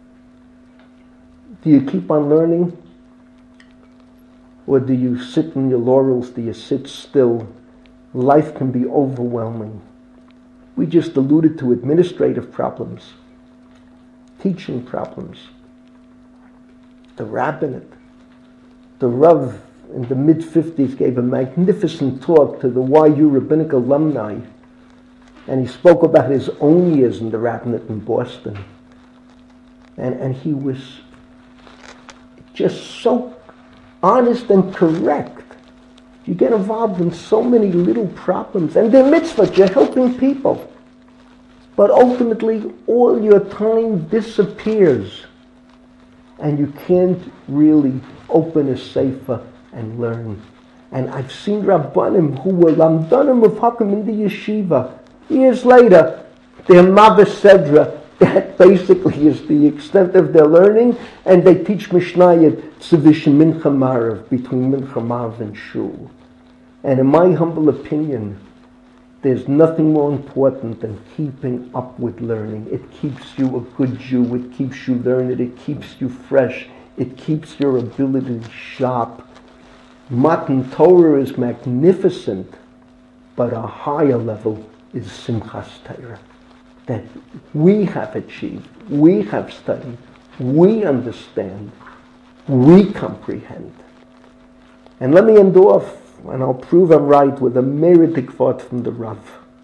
Do you keep on learning? Or do you sit in your laurels? Do you sit still? Life can be overwhelming. We just alluded to administrative problems, teaching problems, the rabbinate. The Rav in the mid-50s gave a magnificent talk to the YU rabbinic alumni, and he spoke about his own years in the rabbinate in Boston. And he was just so honest and correct. You get involved in so many little problems, and they're mitzvah, you're helping people. But ultimately, all your time disappears, and you can't really open a sefer and learn. And I've seen Rabbanim who were lamdanim of Hakim in the yeshiva. Years later, they're Mavis Sedra. That basically is the extent of their learning, and they teach Mishnayot Tzivishin Mincha Marav, between Mincha Marav and Shul. And in my humble opinion, there's nothing more important than keeping up with learning. It keeps you a good Jew, it keeps you learned, it keeps you fresh, it keeps your ability sharp. Matan Torah is magnificent, but a higher level is Simchas Torah. That we have achieved, we have studied, we understand, we comprehend. And let me end off, and I'll prove I'm right, with a meritic thought from the Rav.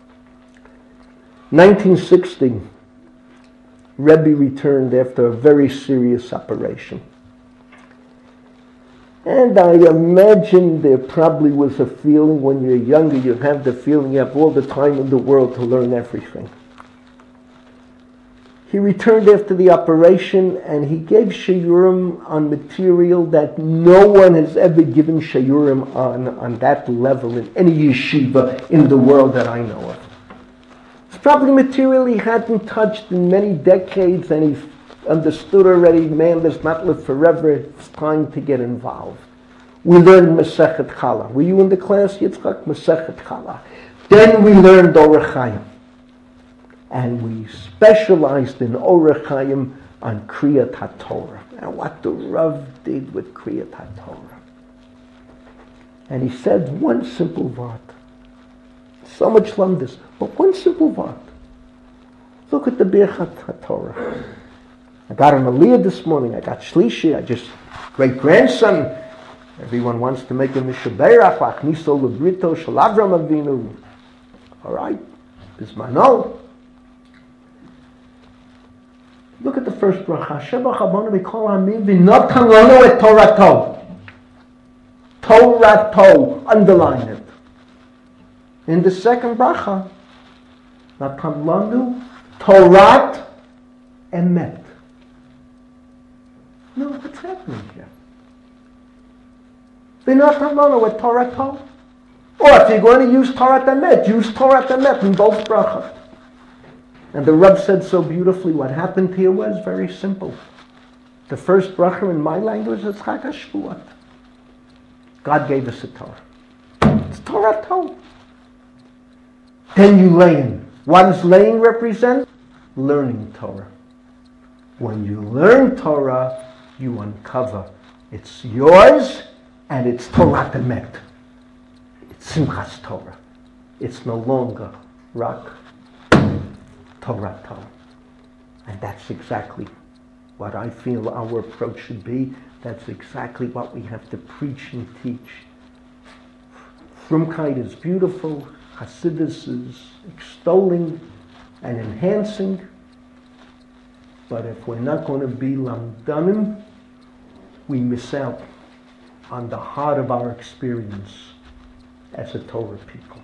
1960, Rebbe returned after a very serious operation. And I imagine there probably was a feeling when you're younger, you have the feeling you have all the time in the world to learn everything. He returned after the operation, and he gave shiurim on material that no one has ever given shiurim on that level in any yeshiva in the world that I know of. It's probably material he hadn't touched in many decades, and he understood already, man does not live forever, it's time to get involved. We learned Masechet Chala. Were you in the class, Yitzchak? Masechet Chala. Then we learned Orach Chaim. And we specialized in Orach Chaim on Kriyat HaTorah. And what the Rav did with Kriyat HaTorah. And he said one simple word. So much lamdas, but one simple word. Look at the Birchat HaTorah. I got an Aliyah this morning. I got Shlishi. I just great-grandson. Everyone wants to make a Mishaberach, Lachniso Lebrito, Shel Avram Avinu. All right? Bismano. Look at the first bracha. Shebach Abonu B'Kol Hamim V'Notan Lanu Et Torato. Torato. Underline it. In the second bracha, Natan lanu Torat Emet. No, what's happening here? V'natan lanu with Torah Tov. Or if you're going to use Torat Emet, use Torat Emet in both brachas. And the Rav said so beautifully, what happened here was very simple. The first bracha in my language is Chag HaShavuot. God gave us a Torah. It's Torah Tov. Then you lay in. What does laying represent? Learning Torah. When you learn Torah, you uncover. It's yours, and it's Torah Emet. It's Simchas Torah. It's no longer Rak Torah Tov. And that's exactly what I feel our approach should be. That's exactly what we have to preach and teach. Frumkeit is beautiful. Hasidus is extolling and enhancing. But if we're not going to be lamdanim, we miss out on the heart of our experience as a Torah people.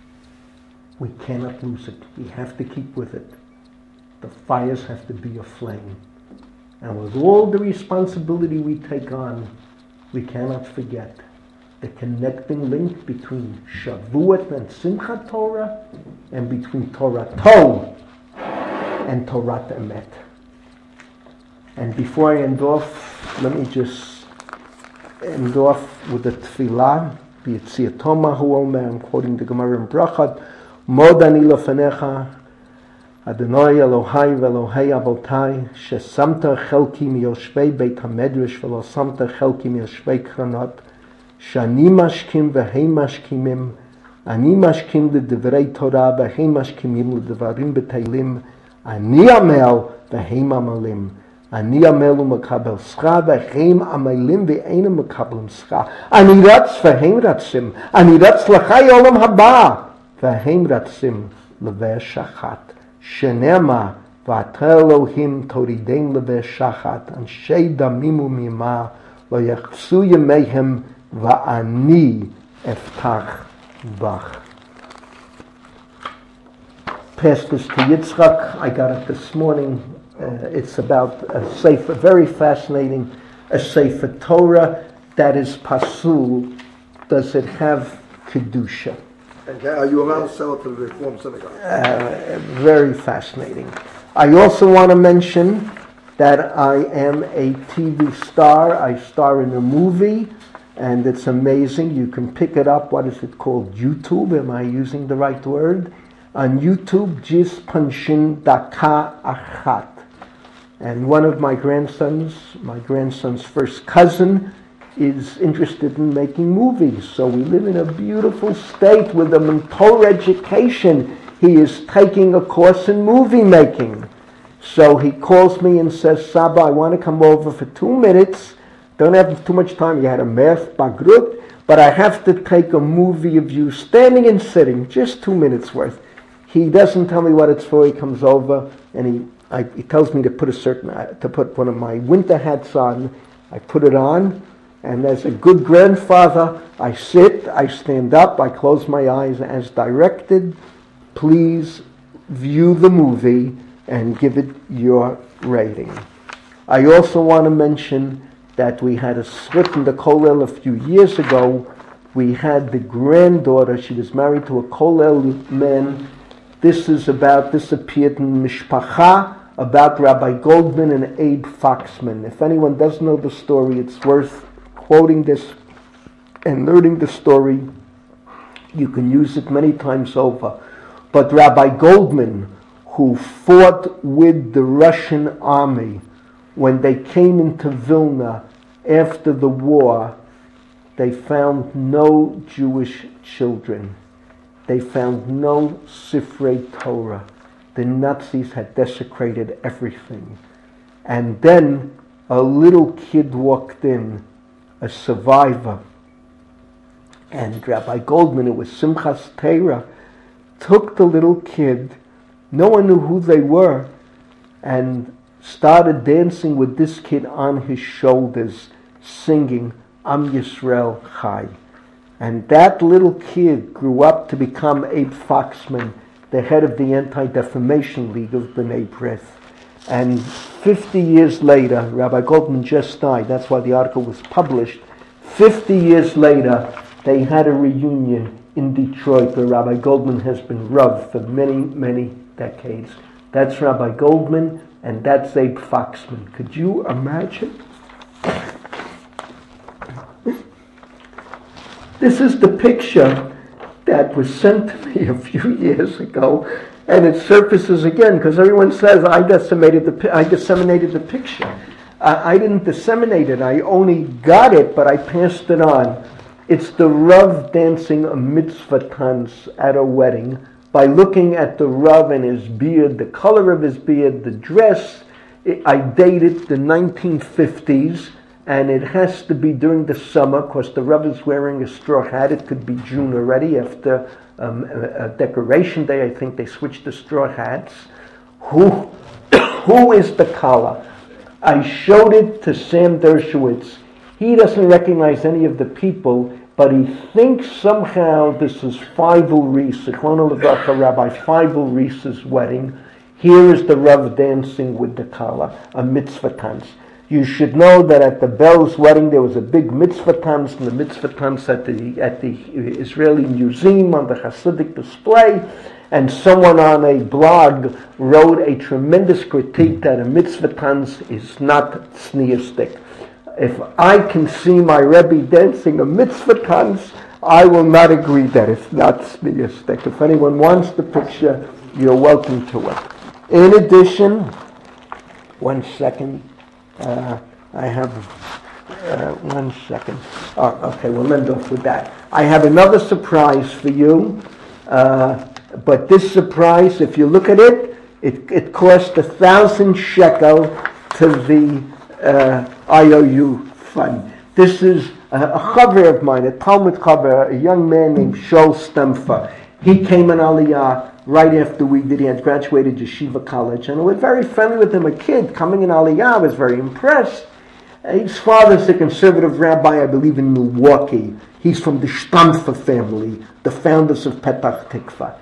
We cannot lose it. We have to keep with it. The fires have to be aflame. And with all the responsibility we take on, we cannot forget the connecting link between Shavuot and Simchat Torah, and between Torah Tov and Torah Emet. And before I end off, let me just end off with the tefillah. B'Yetziat Tomahu Omer, I'm quoting the Gemara in Brachot, Mod ani lefanecha, Adonai Elohai ve'Elohei Avotai, shesamta chelki miyoshvei Beit HaMedrash ve'lo samta chelki miyoshvei Kranot, shani mashkim v'hei mashkimim, ani mashkim l'divrei Torah v'hei mashkimim l'dvarim b'teilim, ani amel v'hei mamalim. Ani amelu makabel scha v'heim amelim v'einem makabel scha. Ani ratz v'heim ratzim. Ani ratz l'chai olam haba v'heim ratzim l'veh shachat. Shenema v'ater Elohim toridein l'veh shachat. Anshei damimu mima lo yachsu yemeihem v'ani eftach bach. Passed this to Yitzchak. I got it this morning. It's about a very fascinating, a Sefer Torah that is pasul. Does it have kedusha? And are you allowed to sell it to the Reform Synagogue? Very fascinating. I also want to mention that I am a TV star. I star in a movie, and it's amazing. You can pick it up. What is it called? YouTube. Am I using the right word? On YouTube, Jis Panshin Daka Achat. And one of my grandson's first cousin, is interested in making movies. So we live in a beautiful state with a Torah education. He is taking a course in movie making. So he calls me and says, Saba, I want to come over for 2 minutes. Don't have too much time. You had a math bagrut, but I have to take a movie of you standing and sitting, just 2 minutes worth. He doesn't tell me what it's for. He comes over and he tells me to put one of my winter hats on. I put it on, and as a good grandfather, I sit, I stand up, I close my eyes as directed. Please view the movie and give it your rating. I also want to mention that we had a split in the kollel a few years ago. We had the granddaughter, she was married to a kollel man. This appeared in Mishpacha, about Rabbi Goldman and Abe Foxman. If anyone doesn't know the story, it's worth quoting this and learning the story. You can use it many times over. But Rabbi Goldman, who fought with the Russian army when they came into Vilna after the war, they found no Jewish children. They found no Sifrei Torah. The Nazis had desecrated everything. And then a little kid walked in, a survivor. And Rabbi Goldman, it was Simchas Torah, took the little kid, no one knew who they were, and started dancing with this kid on his shoulders, singing Am Yisrael Chai. And that little kid grew up to become Abe Foxman, the head of the Anti-Defamation League of B'nai B'rith. And 50 years later, Rabbi Goldman just died, that's why the article was published. 50 years later, they had a reunion in Detroit where Rabbi Goldman has been Rav for many, many decades. That's Rabbi Goldman, and that's Abe Foxman. Could you imagine? This is the picture that was sent to me a few years ago, and it surfaces again because everyone says I disseminated the picture. I didn't disseminate it. I only got it, but I passed it on. It's the Rav dancing a mitzvah tanz at a wedding by looking at the Rav and his beard, the color of his beard, the dress. I dated the 1950s. And it has to be during the summer, because the Rav is wearing a straw hat. It could be June already, after Decoration Day. I think they switched to straw hats. Who is the Kala? I showed it to Sam Dershowitz. He doesn't recognize any of the people, but he thinks somehow this is Feivel Rees, Zichrono Levacha, Rabbi Feivel Rees's wedding. Here is the Rav dancing with the Kala, a mitzvah tanz. You should know that at the Bell's wedding there was a big mitzvah tanz, and the mitzvah tanz at the Israeli Museum on the Hasidic display, and someone on a blog wrote a tremendous critique that a mitzvah tanz is not sneistic. If I can see my Rebbe dancing a mitzvah tanz, I will not agree that it's not sneistic. If anyone wants the picture, you're welcome to it. In addition, 1 second. I have 1 second. Oh, okay, we'll end off with that. I have another surprise for you, but this surprise, if you look at it, it cost 1,000 shekel to the IOU fund. This is a chaver of mine, a Talmud chaver, a young man named Shol Stemfer. He came in Aliyah right after we did. He had graduated Yeshiva College, and we're very friendly with him. A kid coming in Aliyah, I was very impressed. His father's a conservative rabbi, I believe, in Milwaukee. He's from the Stamfer family, the founders of Petach Tikva.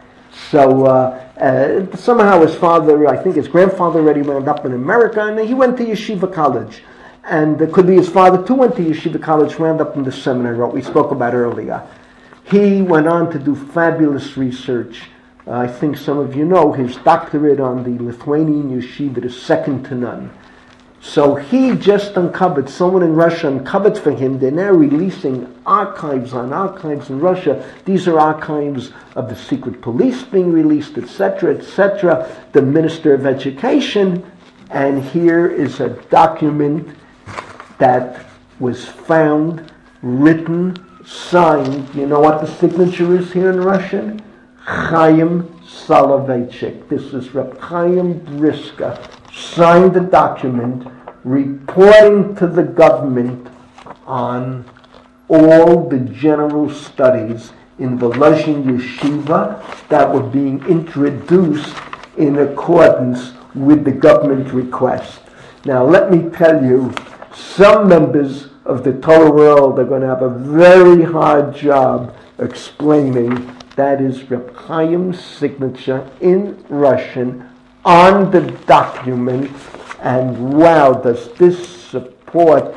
So somehow his father, I think his grandfather already wound up in America, and he went to Yeshiva College. And it could be his father too went to Yeshiva College, wound up in the seminary, what we spoke about earlier. He went on to do fabulous research. I think some of you know his doctorate on the Lithuanian yeshiva is second to none. So he just uncovered, someone in Russia uncovered for him, they're now releasing archives on archives in Russia. These are archives of the secret police being released, etc., etc., the Minister of Education, and here is a document that was found, written, signed. You know what the signature is here in Russian? Chaim Soloveitchik. This is Reb Chaim Briska. Signed the document reporting to the government on all the general studies in the Luzhin Yeshiva that were being introduced in accordance with the government request. Now let me tell you, some members of the Torah world are going to have a very hard job explaining that is Reb Chaim's signature in Russian on the document, and wow, does this support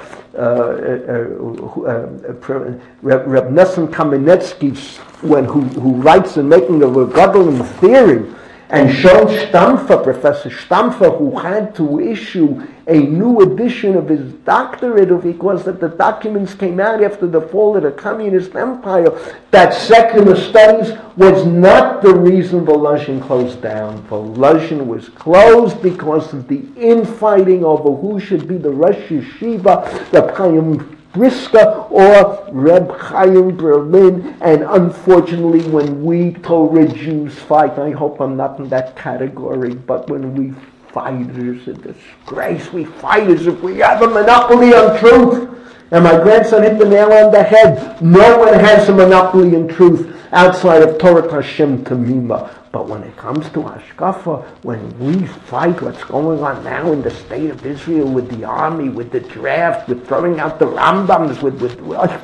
Reb Nesson Kamenetsky, who writes in Making a Rebuttal in Theory, and Shol Stamfer, Professor Stamfer, who had to issue a new edition of his doctorate because that the documents came out after the fall of the communist empire, that secular studies was not the reason the Luzhin closed down. The Luzhin was closed because of the infighting over who should be the Rosh Yeshiva, Reb Chaim Briska or Reb Chaim Berlin, and unfortunately when we Torah Jews fight, I hope I'm not in that category, but when we fight, it's a disgrace. We fight as if we have a monopoly on truth. And my grandson hit the nail on the head. No one has a monopoly in truth outside of Torah Hashem Tamima. But when it comes to Hashkafa, when we fight what's going on now in the state of Israel with the army, with the draft, with throwing out the Rambams, with the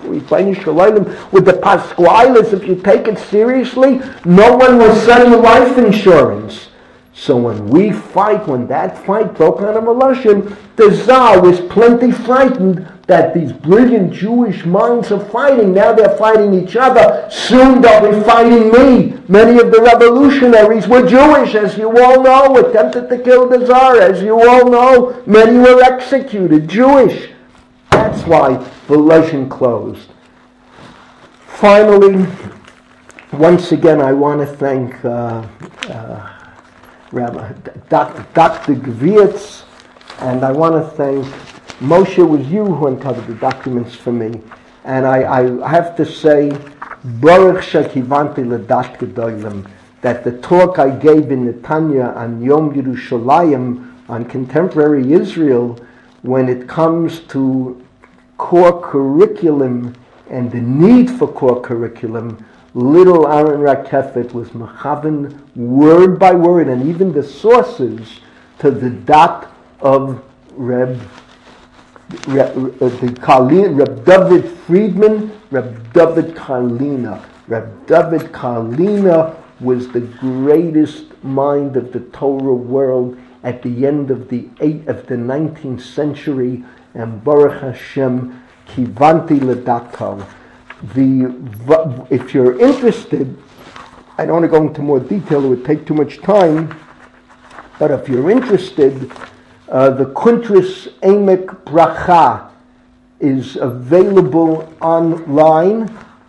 Pasquales, if you take it seriously, no one will sell you life insurance. So when we fight, when that fight broke out of Malashim, the Tsar was plenty frightened that these brilliant Jewish minds are fighting. Now they're fighting each other. Soon they'll be fighting me. Many of the revolutionaries were Jewish, as you all know, attempted to kill the Tsar. As you all know, many were executed, Jewish. That's why Volozhin closed. Finally, once again, I want to thank Rabbi Dr. Gvitz, and I want to thank Moshe. It was you who uncovered the documents for me, and I have to say, Baruch shekivanti l'dat gedolim, that the talk I gave in Netanya on Yom Yerushalayim on contemporary Israel, when it comes to core curriculum and the need for core curriculum, little Aaron Rakefet was mechaven word by word, and even the sources, to the dot of Reb David Friedman, Reb David Karlina. Reb David Karlina was the greatest mind of the Torah world at the end of the 19th century, and Baruch Hashem, kivanti ledato. If you're interested, I don't want to go into more detail, it would take too much time, but if you're interested, the Kuntris Emek Bracha is available online,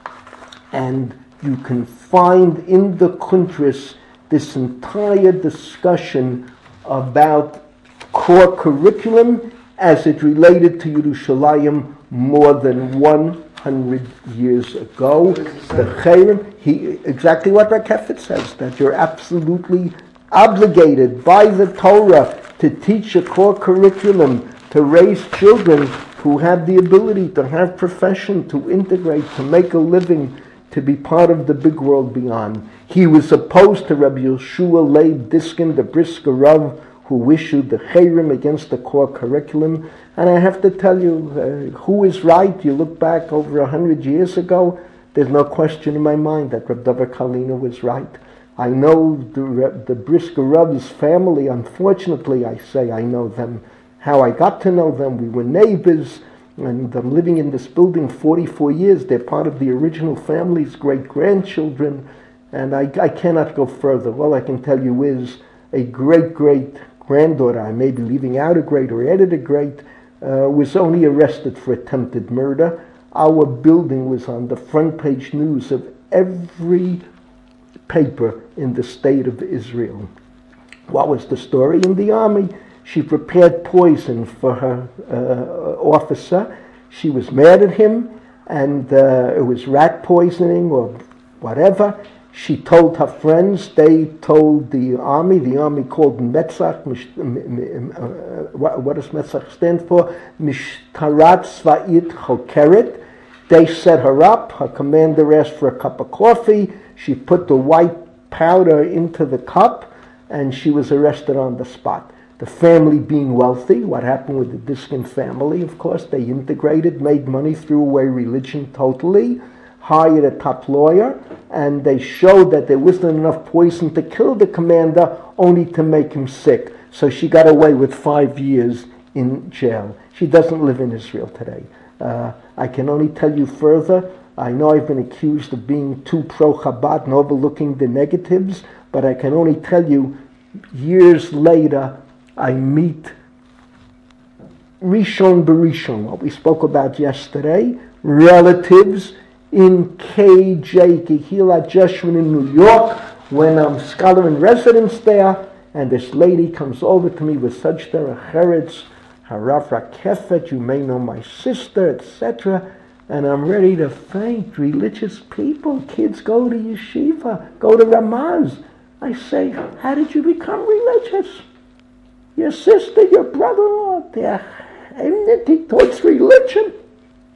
and you can find in the Kuntris this entire discussion about core curriculum as it related to Yerushalayim more than 100 years ago. The Chayrim, exactly what Rakefet says, that you're absolutely obligated by the Torah to teach a core curriculum, to raise children who have the ability to have profession, to integrate, to make a living, to be part of the big world beyond. He was opposed to Rabbi Yeshua Leib Diskin, the Brisker Rav, who issued the Chayrim against the core curriculum. And I have to tell you, who is right? You look back over 100 years ago, there's no question in my mind that Reb David Karlina was right. I know the Brisker Rav's family, unfortunately, I know them. How I got to know them, we were neighbors, and I'm living in this building 44 years. They're part of the original family's great-grandchildren, and I cannot go further. All I can tell you is a great-great-granddaughter, I may be leaving out a great or added a great, was only arrested for attempted murder. Our building was on the front page news of every paper in the state of Israel. What was the story in the army? She prepared poison for her officer. She was mad at him, and it was rat poisoning or whatever. She told her friends, they told the army called Metzach, what does Metzach stand for? Mishtarat Tzva'it Chokeret. They set her up, her commander asked for a cup of coffee, she put the white powder into the cup, and she was arrested on the spot. The family being wealthy, what happened with the Diskin family, of course, they integrated, made money, threw away religion totally, hired a top lawyer, and they showed that there wasn't enough poison to kill the commander, only to make him sick. So she got away with 5 years in jail. She doesn't live in Israel today. I can only tell you further, I know I've been accused of being too pro-Chabad and overlooking the negatives, but I can only tell you, years later, I meet Rishon Barishon, what we spoke about yesterday, relatives in KJ, Kehillat Jeshurun in New York, when I'm scholar in residence there, and this lady comes over to me with such derecheretz, Harav Rakefet, you may know my sister, etc., and I'm ready to faint. Religious people, kids go to yeshiva, go to Ramaz. I say, how did you become religious? Your sister, your brother-in-law, they're enmity towards religion.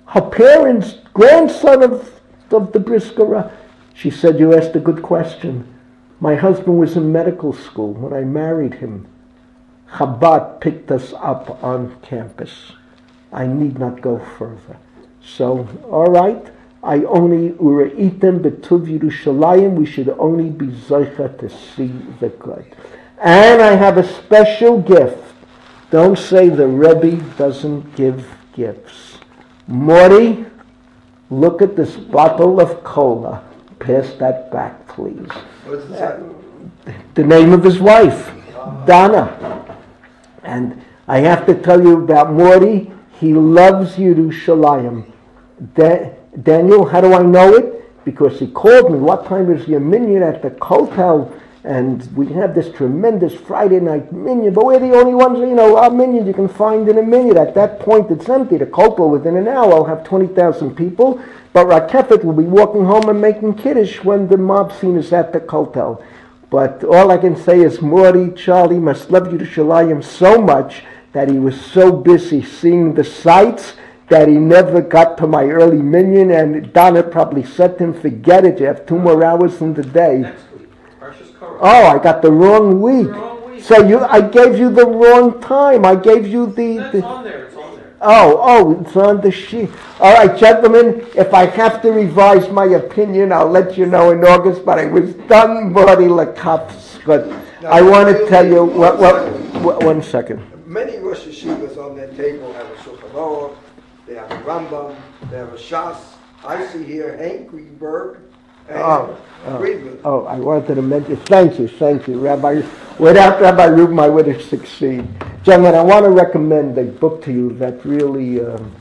her parents, grandson of the Brisker. She said, you asked a good question. My husband was in medical school when I married him. Chabad picked us up on campus. I need not go further. So, all right, I only, Ureitem B'tuv Yerushalayim, we should only be zeicha to see the good. And I have a special gift. Don't say the Rebbe doesn't give gifts. Mori, look at this bottle of cola. Pass that back, please. What is that? The name of his wife, Donna. And I have to tell you about Mori. He loves Yerushalayim. Daniel, how do I know it? Because he called me. What time is your minyan at the hotel? And we have this tremendous Friday night minyan, but we're the only ones, our minyan you can find in a minyan. At that point, it's empty. The kotel, within an hour, will have 20,000 people. But Rakefet will be walking home and making kiddush when the mob scene is at the kotel. But all I can say is, Mori, Charlie must love Yerushalayim so much that he was so busy seeing the sights that he never got to my early minyan, and Donna probably said to him, forget it, you have 2 more hours in the day. Next week. Parshas Korah. Oh, I got the wrong week. So I gave you the wrong time. I gave you It's on there. It's on there. Oh, it's on the sheet. All right, gentlemen, if I have to revise my opinion, I'll let you know in August, but I was done, Marty Lakafs. But I want to tell you, one second. Many Rosh Yeshivas on their table have a Shulchan Aruch, they have a Rambam, they have a Shas. I see here Hank Greenberg and Friedman. Oh, I wanted to mention, thank you, Rabbi. Without Rabbi Rubin, I would have succeeded. Gentlemen, I want to recommend a book to you that really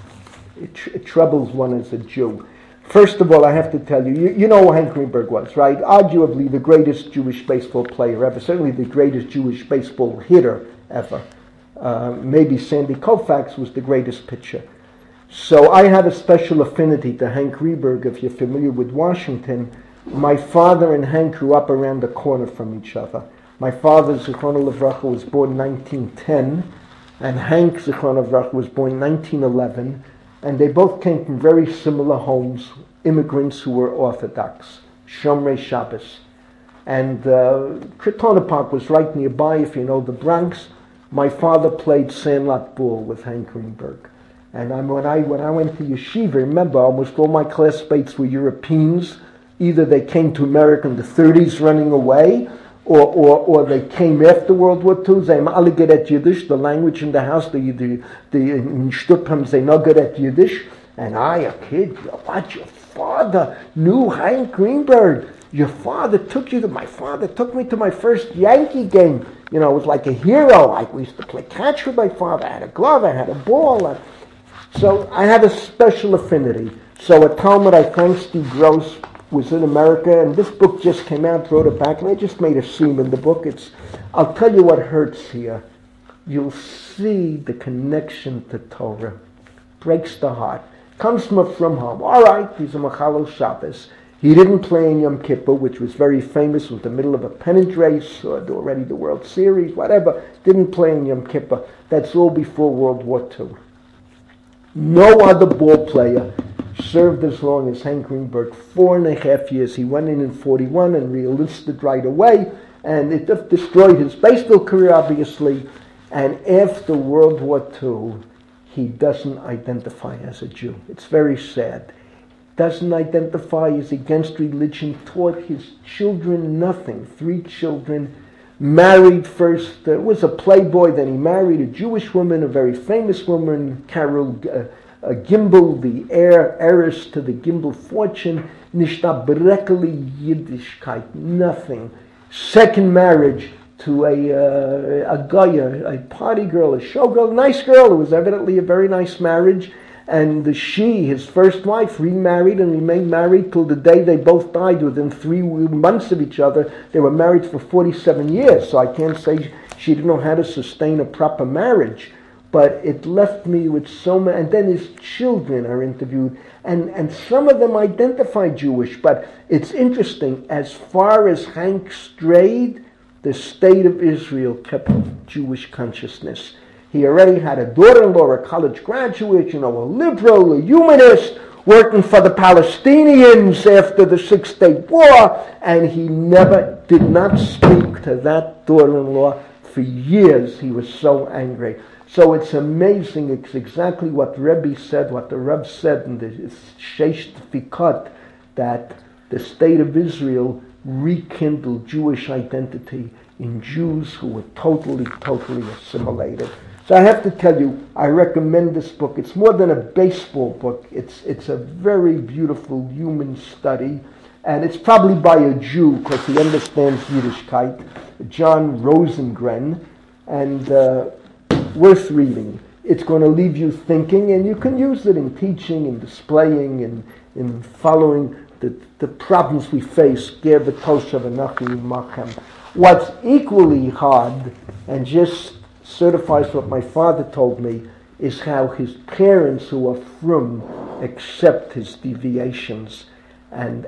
it troubles one as a Jew. First of all, I have to tell you, you know who Hank Greenberg was, right? Arguably the greatest Jewish baseball player ever, certainly the greatest Jewish baseball hitter ever. Maybe Sandy Koufax was the greatest pitcher. So I have a special affinity to Hank Greenberg, if you're familiar with Washington. My father and Hank grew up around the corner from each other. My father, Zichrono Livracha, was born in 1910, and Hank, Zichrono Livracha, was born in 1911, and they both came from very similar homes, immigrants who were Orthodox, Shomrei Shabbos. And Crotona Park was right nearby, if you know the Bronx. My father played sandlot ball with Hank Greenberg. And when I went to yeshiva, remember, almost all my classmates were Europeans. Either they came to America in the 30s running away, or they came after World War II. They alle good at Yiddish, the language in the house, in Stuttgart, they know good at Yiddish. And I, a kid, what, your father knew Hank Greenberg? My father took me to my first Yankee game. It was like a hero. We used to play catch with my father. I had a glove, I had a ball. So I have a special affinity. So a Talmud, I thank Steve Gross, was in America, and this book just came out, wrote it back, and I just made a seam in the book. I'll tell you what hurts here. You'll see the connection to Torah. Breaks the heart. Comes from home. All right, he's a Machalo Shabbos. He didn't play in Yom Kippur, which was very famous. It was the middle of a pennant race, or already the World Series, whatever. Didn't play in Yom Kippur. That's all before World War II. No other ball player served as long as Hank Greenberg, 4.5 years. He went in 1941 and re-enlisted right away, and it destroyed his baseball career, obviously. And after World War II, he doesn't identify as a Jew. It's very sad. Doesn't identify, is against religion, taught his children nothing. 3 children, married first, was a playboy, then he married a Jewish woman, a very famous woman, Carol Gimbel, the heiress to the Gimbel fortune. Nishta Brekeli Yiddishkeit, nothing. Second marriage to a Goya, a party girl, a showgirl, a nice girl. It was evidently a very nice marriage. And his first wife, remarried and remained married till the day they both died within 3 months of each other. They were married for 47 years, so I can't say she didn't know how to sustain a proper marriage. But it left me with so many, and then his children are interviewed, and some of them identify Jewish, but it's interesting, as far as Hank strayed, the state of Israel kept Jewish consciousness. He already had a daughter-in-law, a college graduate, a liberal, a humanist, working for the Palestinians after the Six-Day War, and he did not speak to that daughter-in-law for years. He was so angry. So it's amazing. It's exactly what Rebbe said, what the Rebbe said in the Sheish Fikot, that the state of Israel rekindled Jewish identity in Jews who were totally assimilated. So I have to tell you, I recommend this book. It's more than a baseball book. It's a very beautiful human study, and it's probably by a Jew because he understands Yiddishkeit, John Rosengren, and worth reading. It's going to leave you thinking, and you can use it in teaching, in displaying, and in following the problems we face. What's equally hard, and just certifies what my father told me, is how his parents, who are frum, accept his deviations. And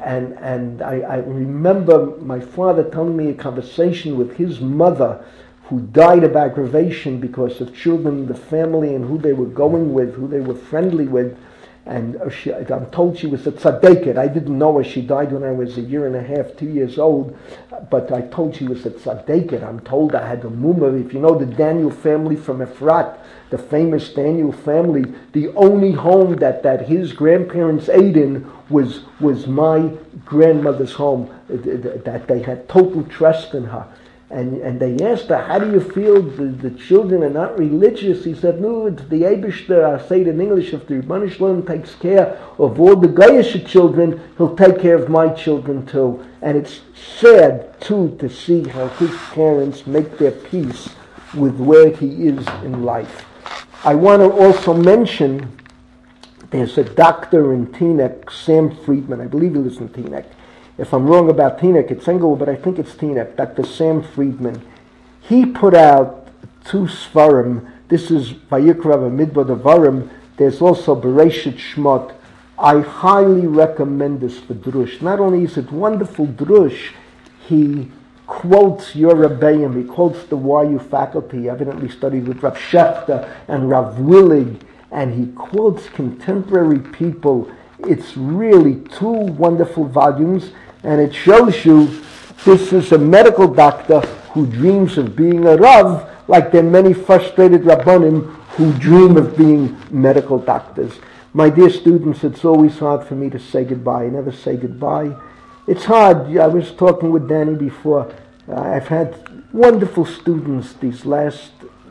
I remember my father telling me a conversation with his mother, who died of aggravation because of children in the family and who they were going with, who they were friendly with. And I'm told she was a tzaddiket. I didn't know her. She died when I was 1.5 years, 2 years old. But I told she was a tzaddiket. I'm told I had a mumma. If you know the Daniel family from Efrat, the famous Daniel family, the only home that his grandparents ate in was my grandmother's home. That they had total trust in her. And they asked her, how do you feel the children are not religious? He said, no, it's the Eibishter. I say it in English, if the Rebbeinu Shalom takes care of all the Goyish children, he'll take care of my children too. And it's sad too to see how his parents make their peace with where he is in life. I want to also mention, there's a doctor in Teaneck, Sam Friedman. I believe he lives in Teaneck. If I'm wrong about Teaneck, it's Engel, but I think it's Teaneck, Dr. Sam Friedman. He put out 2 Svarim. This is Vayikra V'Midbar Devarim. There's also Bereshit Shmot. I highly recommend this for Drush. Not only is it wonderful Drush, he quotes your Rebbeim, he quotes the YU faculty. He evidently studied with Rav Shechter and Rav Willig, and he quotes contemporary people. It's really 2 wonderful volumes, and it shows you this is a medical doctor who dreams of being a Rav, like there are many frustrated Rabbanim who dream of being medical doctors. My dear students, it's always hard for me to say goodbye. I never say goodbye. It's hard. I was talking with Danny before. I've had wonderful students these last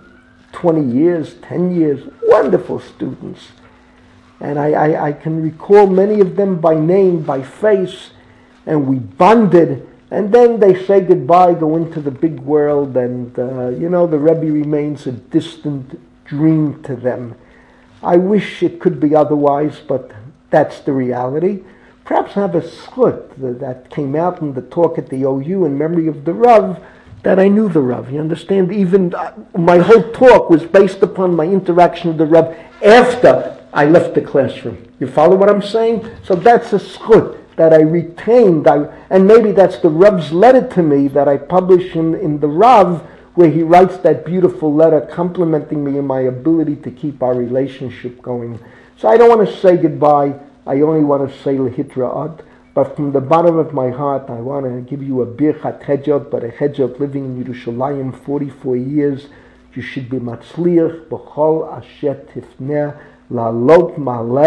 20 years, 10 years, wonderful students. And I can recall many of them by name, by face, and we bonded, and then they say goodbye, go into the big world, and the Rebbe remains a distant dream to them. I wish it could be otherwise, but that's the reality. Perhaps I have a schut that came out in the talk at the OU in memory of the Rav, that I knew the Rav. You understand? Even my whole talk was based upon my interaction with the Rav after I left the classroom. You follow what I'm saying? So that's a schut that I retained. And maybe that's the Rav's letter to me that I publish in the Rav, where he writes that beautiful letter complimenting me in my ability to keep our relationship going. So I don't want to say goodbye. I only want to say lehitra'at. But from the bottom of my heart, I want to give you a birchat hedjot, but a hedjot living in Yerushalayim 44 years. You should be matzliach b'chol asher tifneh la'alot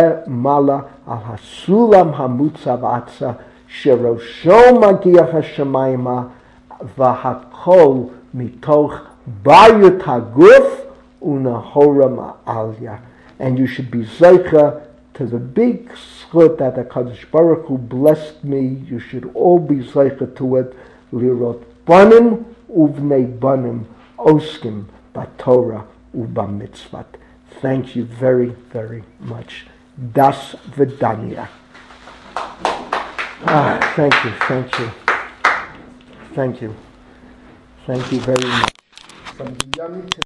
mala al hasulam hamutzav atza sherosho magiach hashamayma v'hakol mitoch bayut haguf unahora ma'alya. And you should be zeicha to the big schut that HaKadosh Baruch Hu blessed me. You should all be zeicha to it. Lirot banim uvnei banim oskim b'Torah u'b'mitzvat. Thank you very, very much. Das Vidanya. Thank you. Thank you very much. From the young to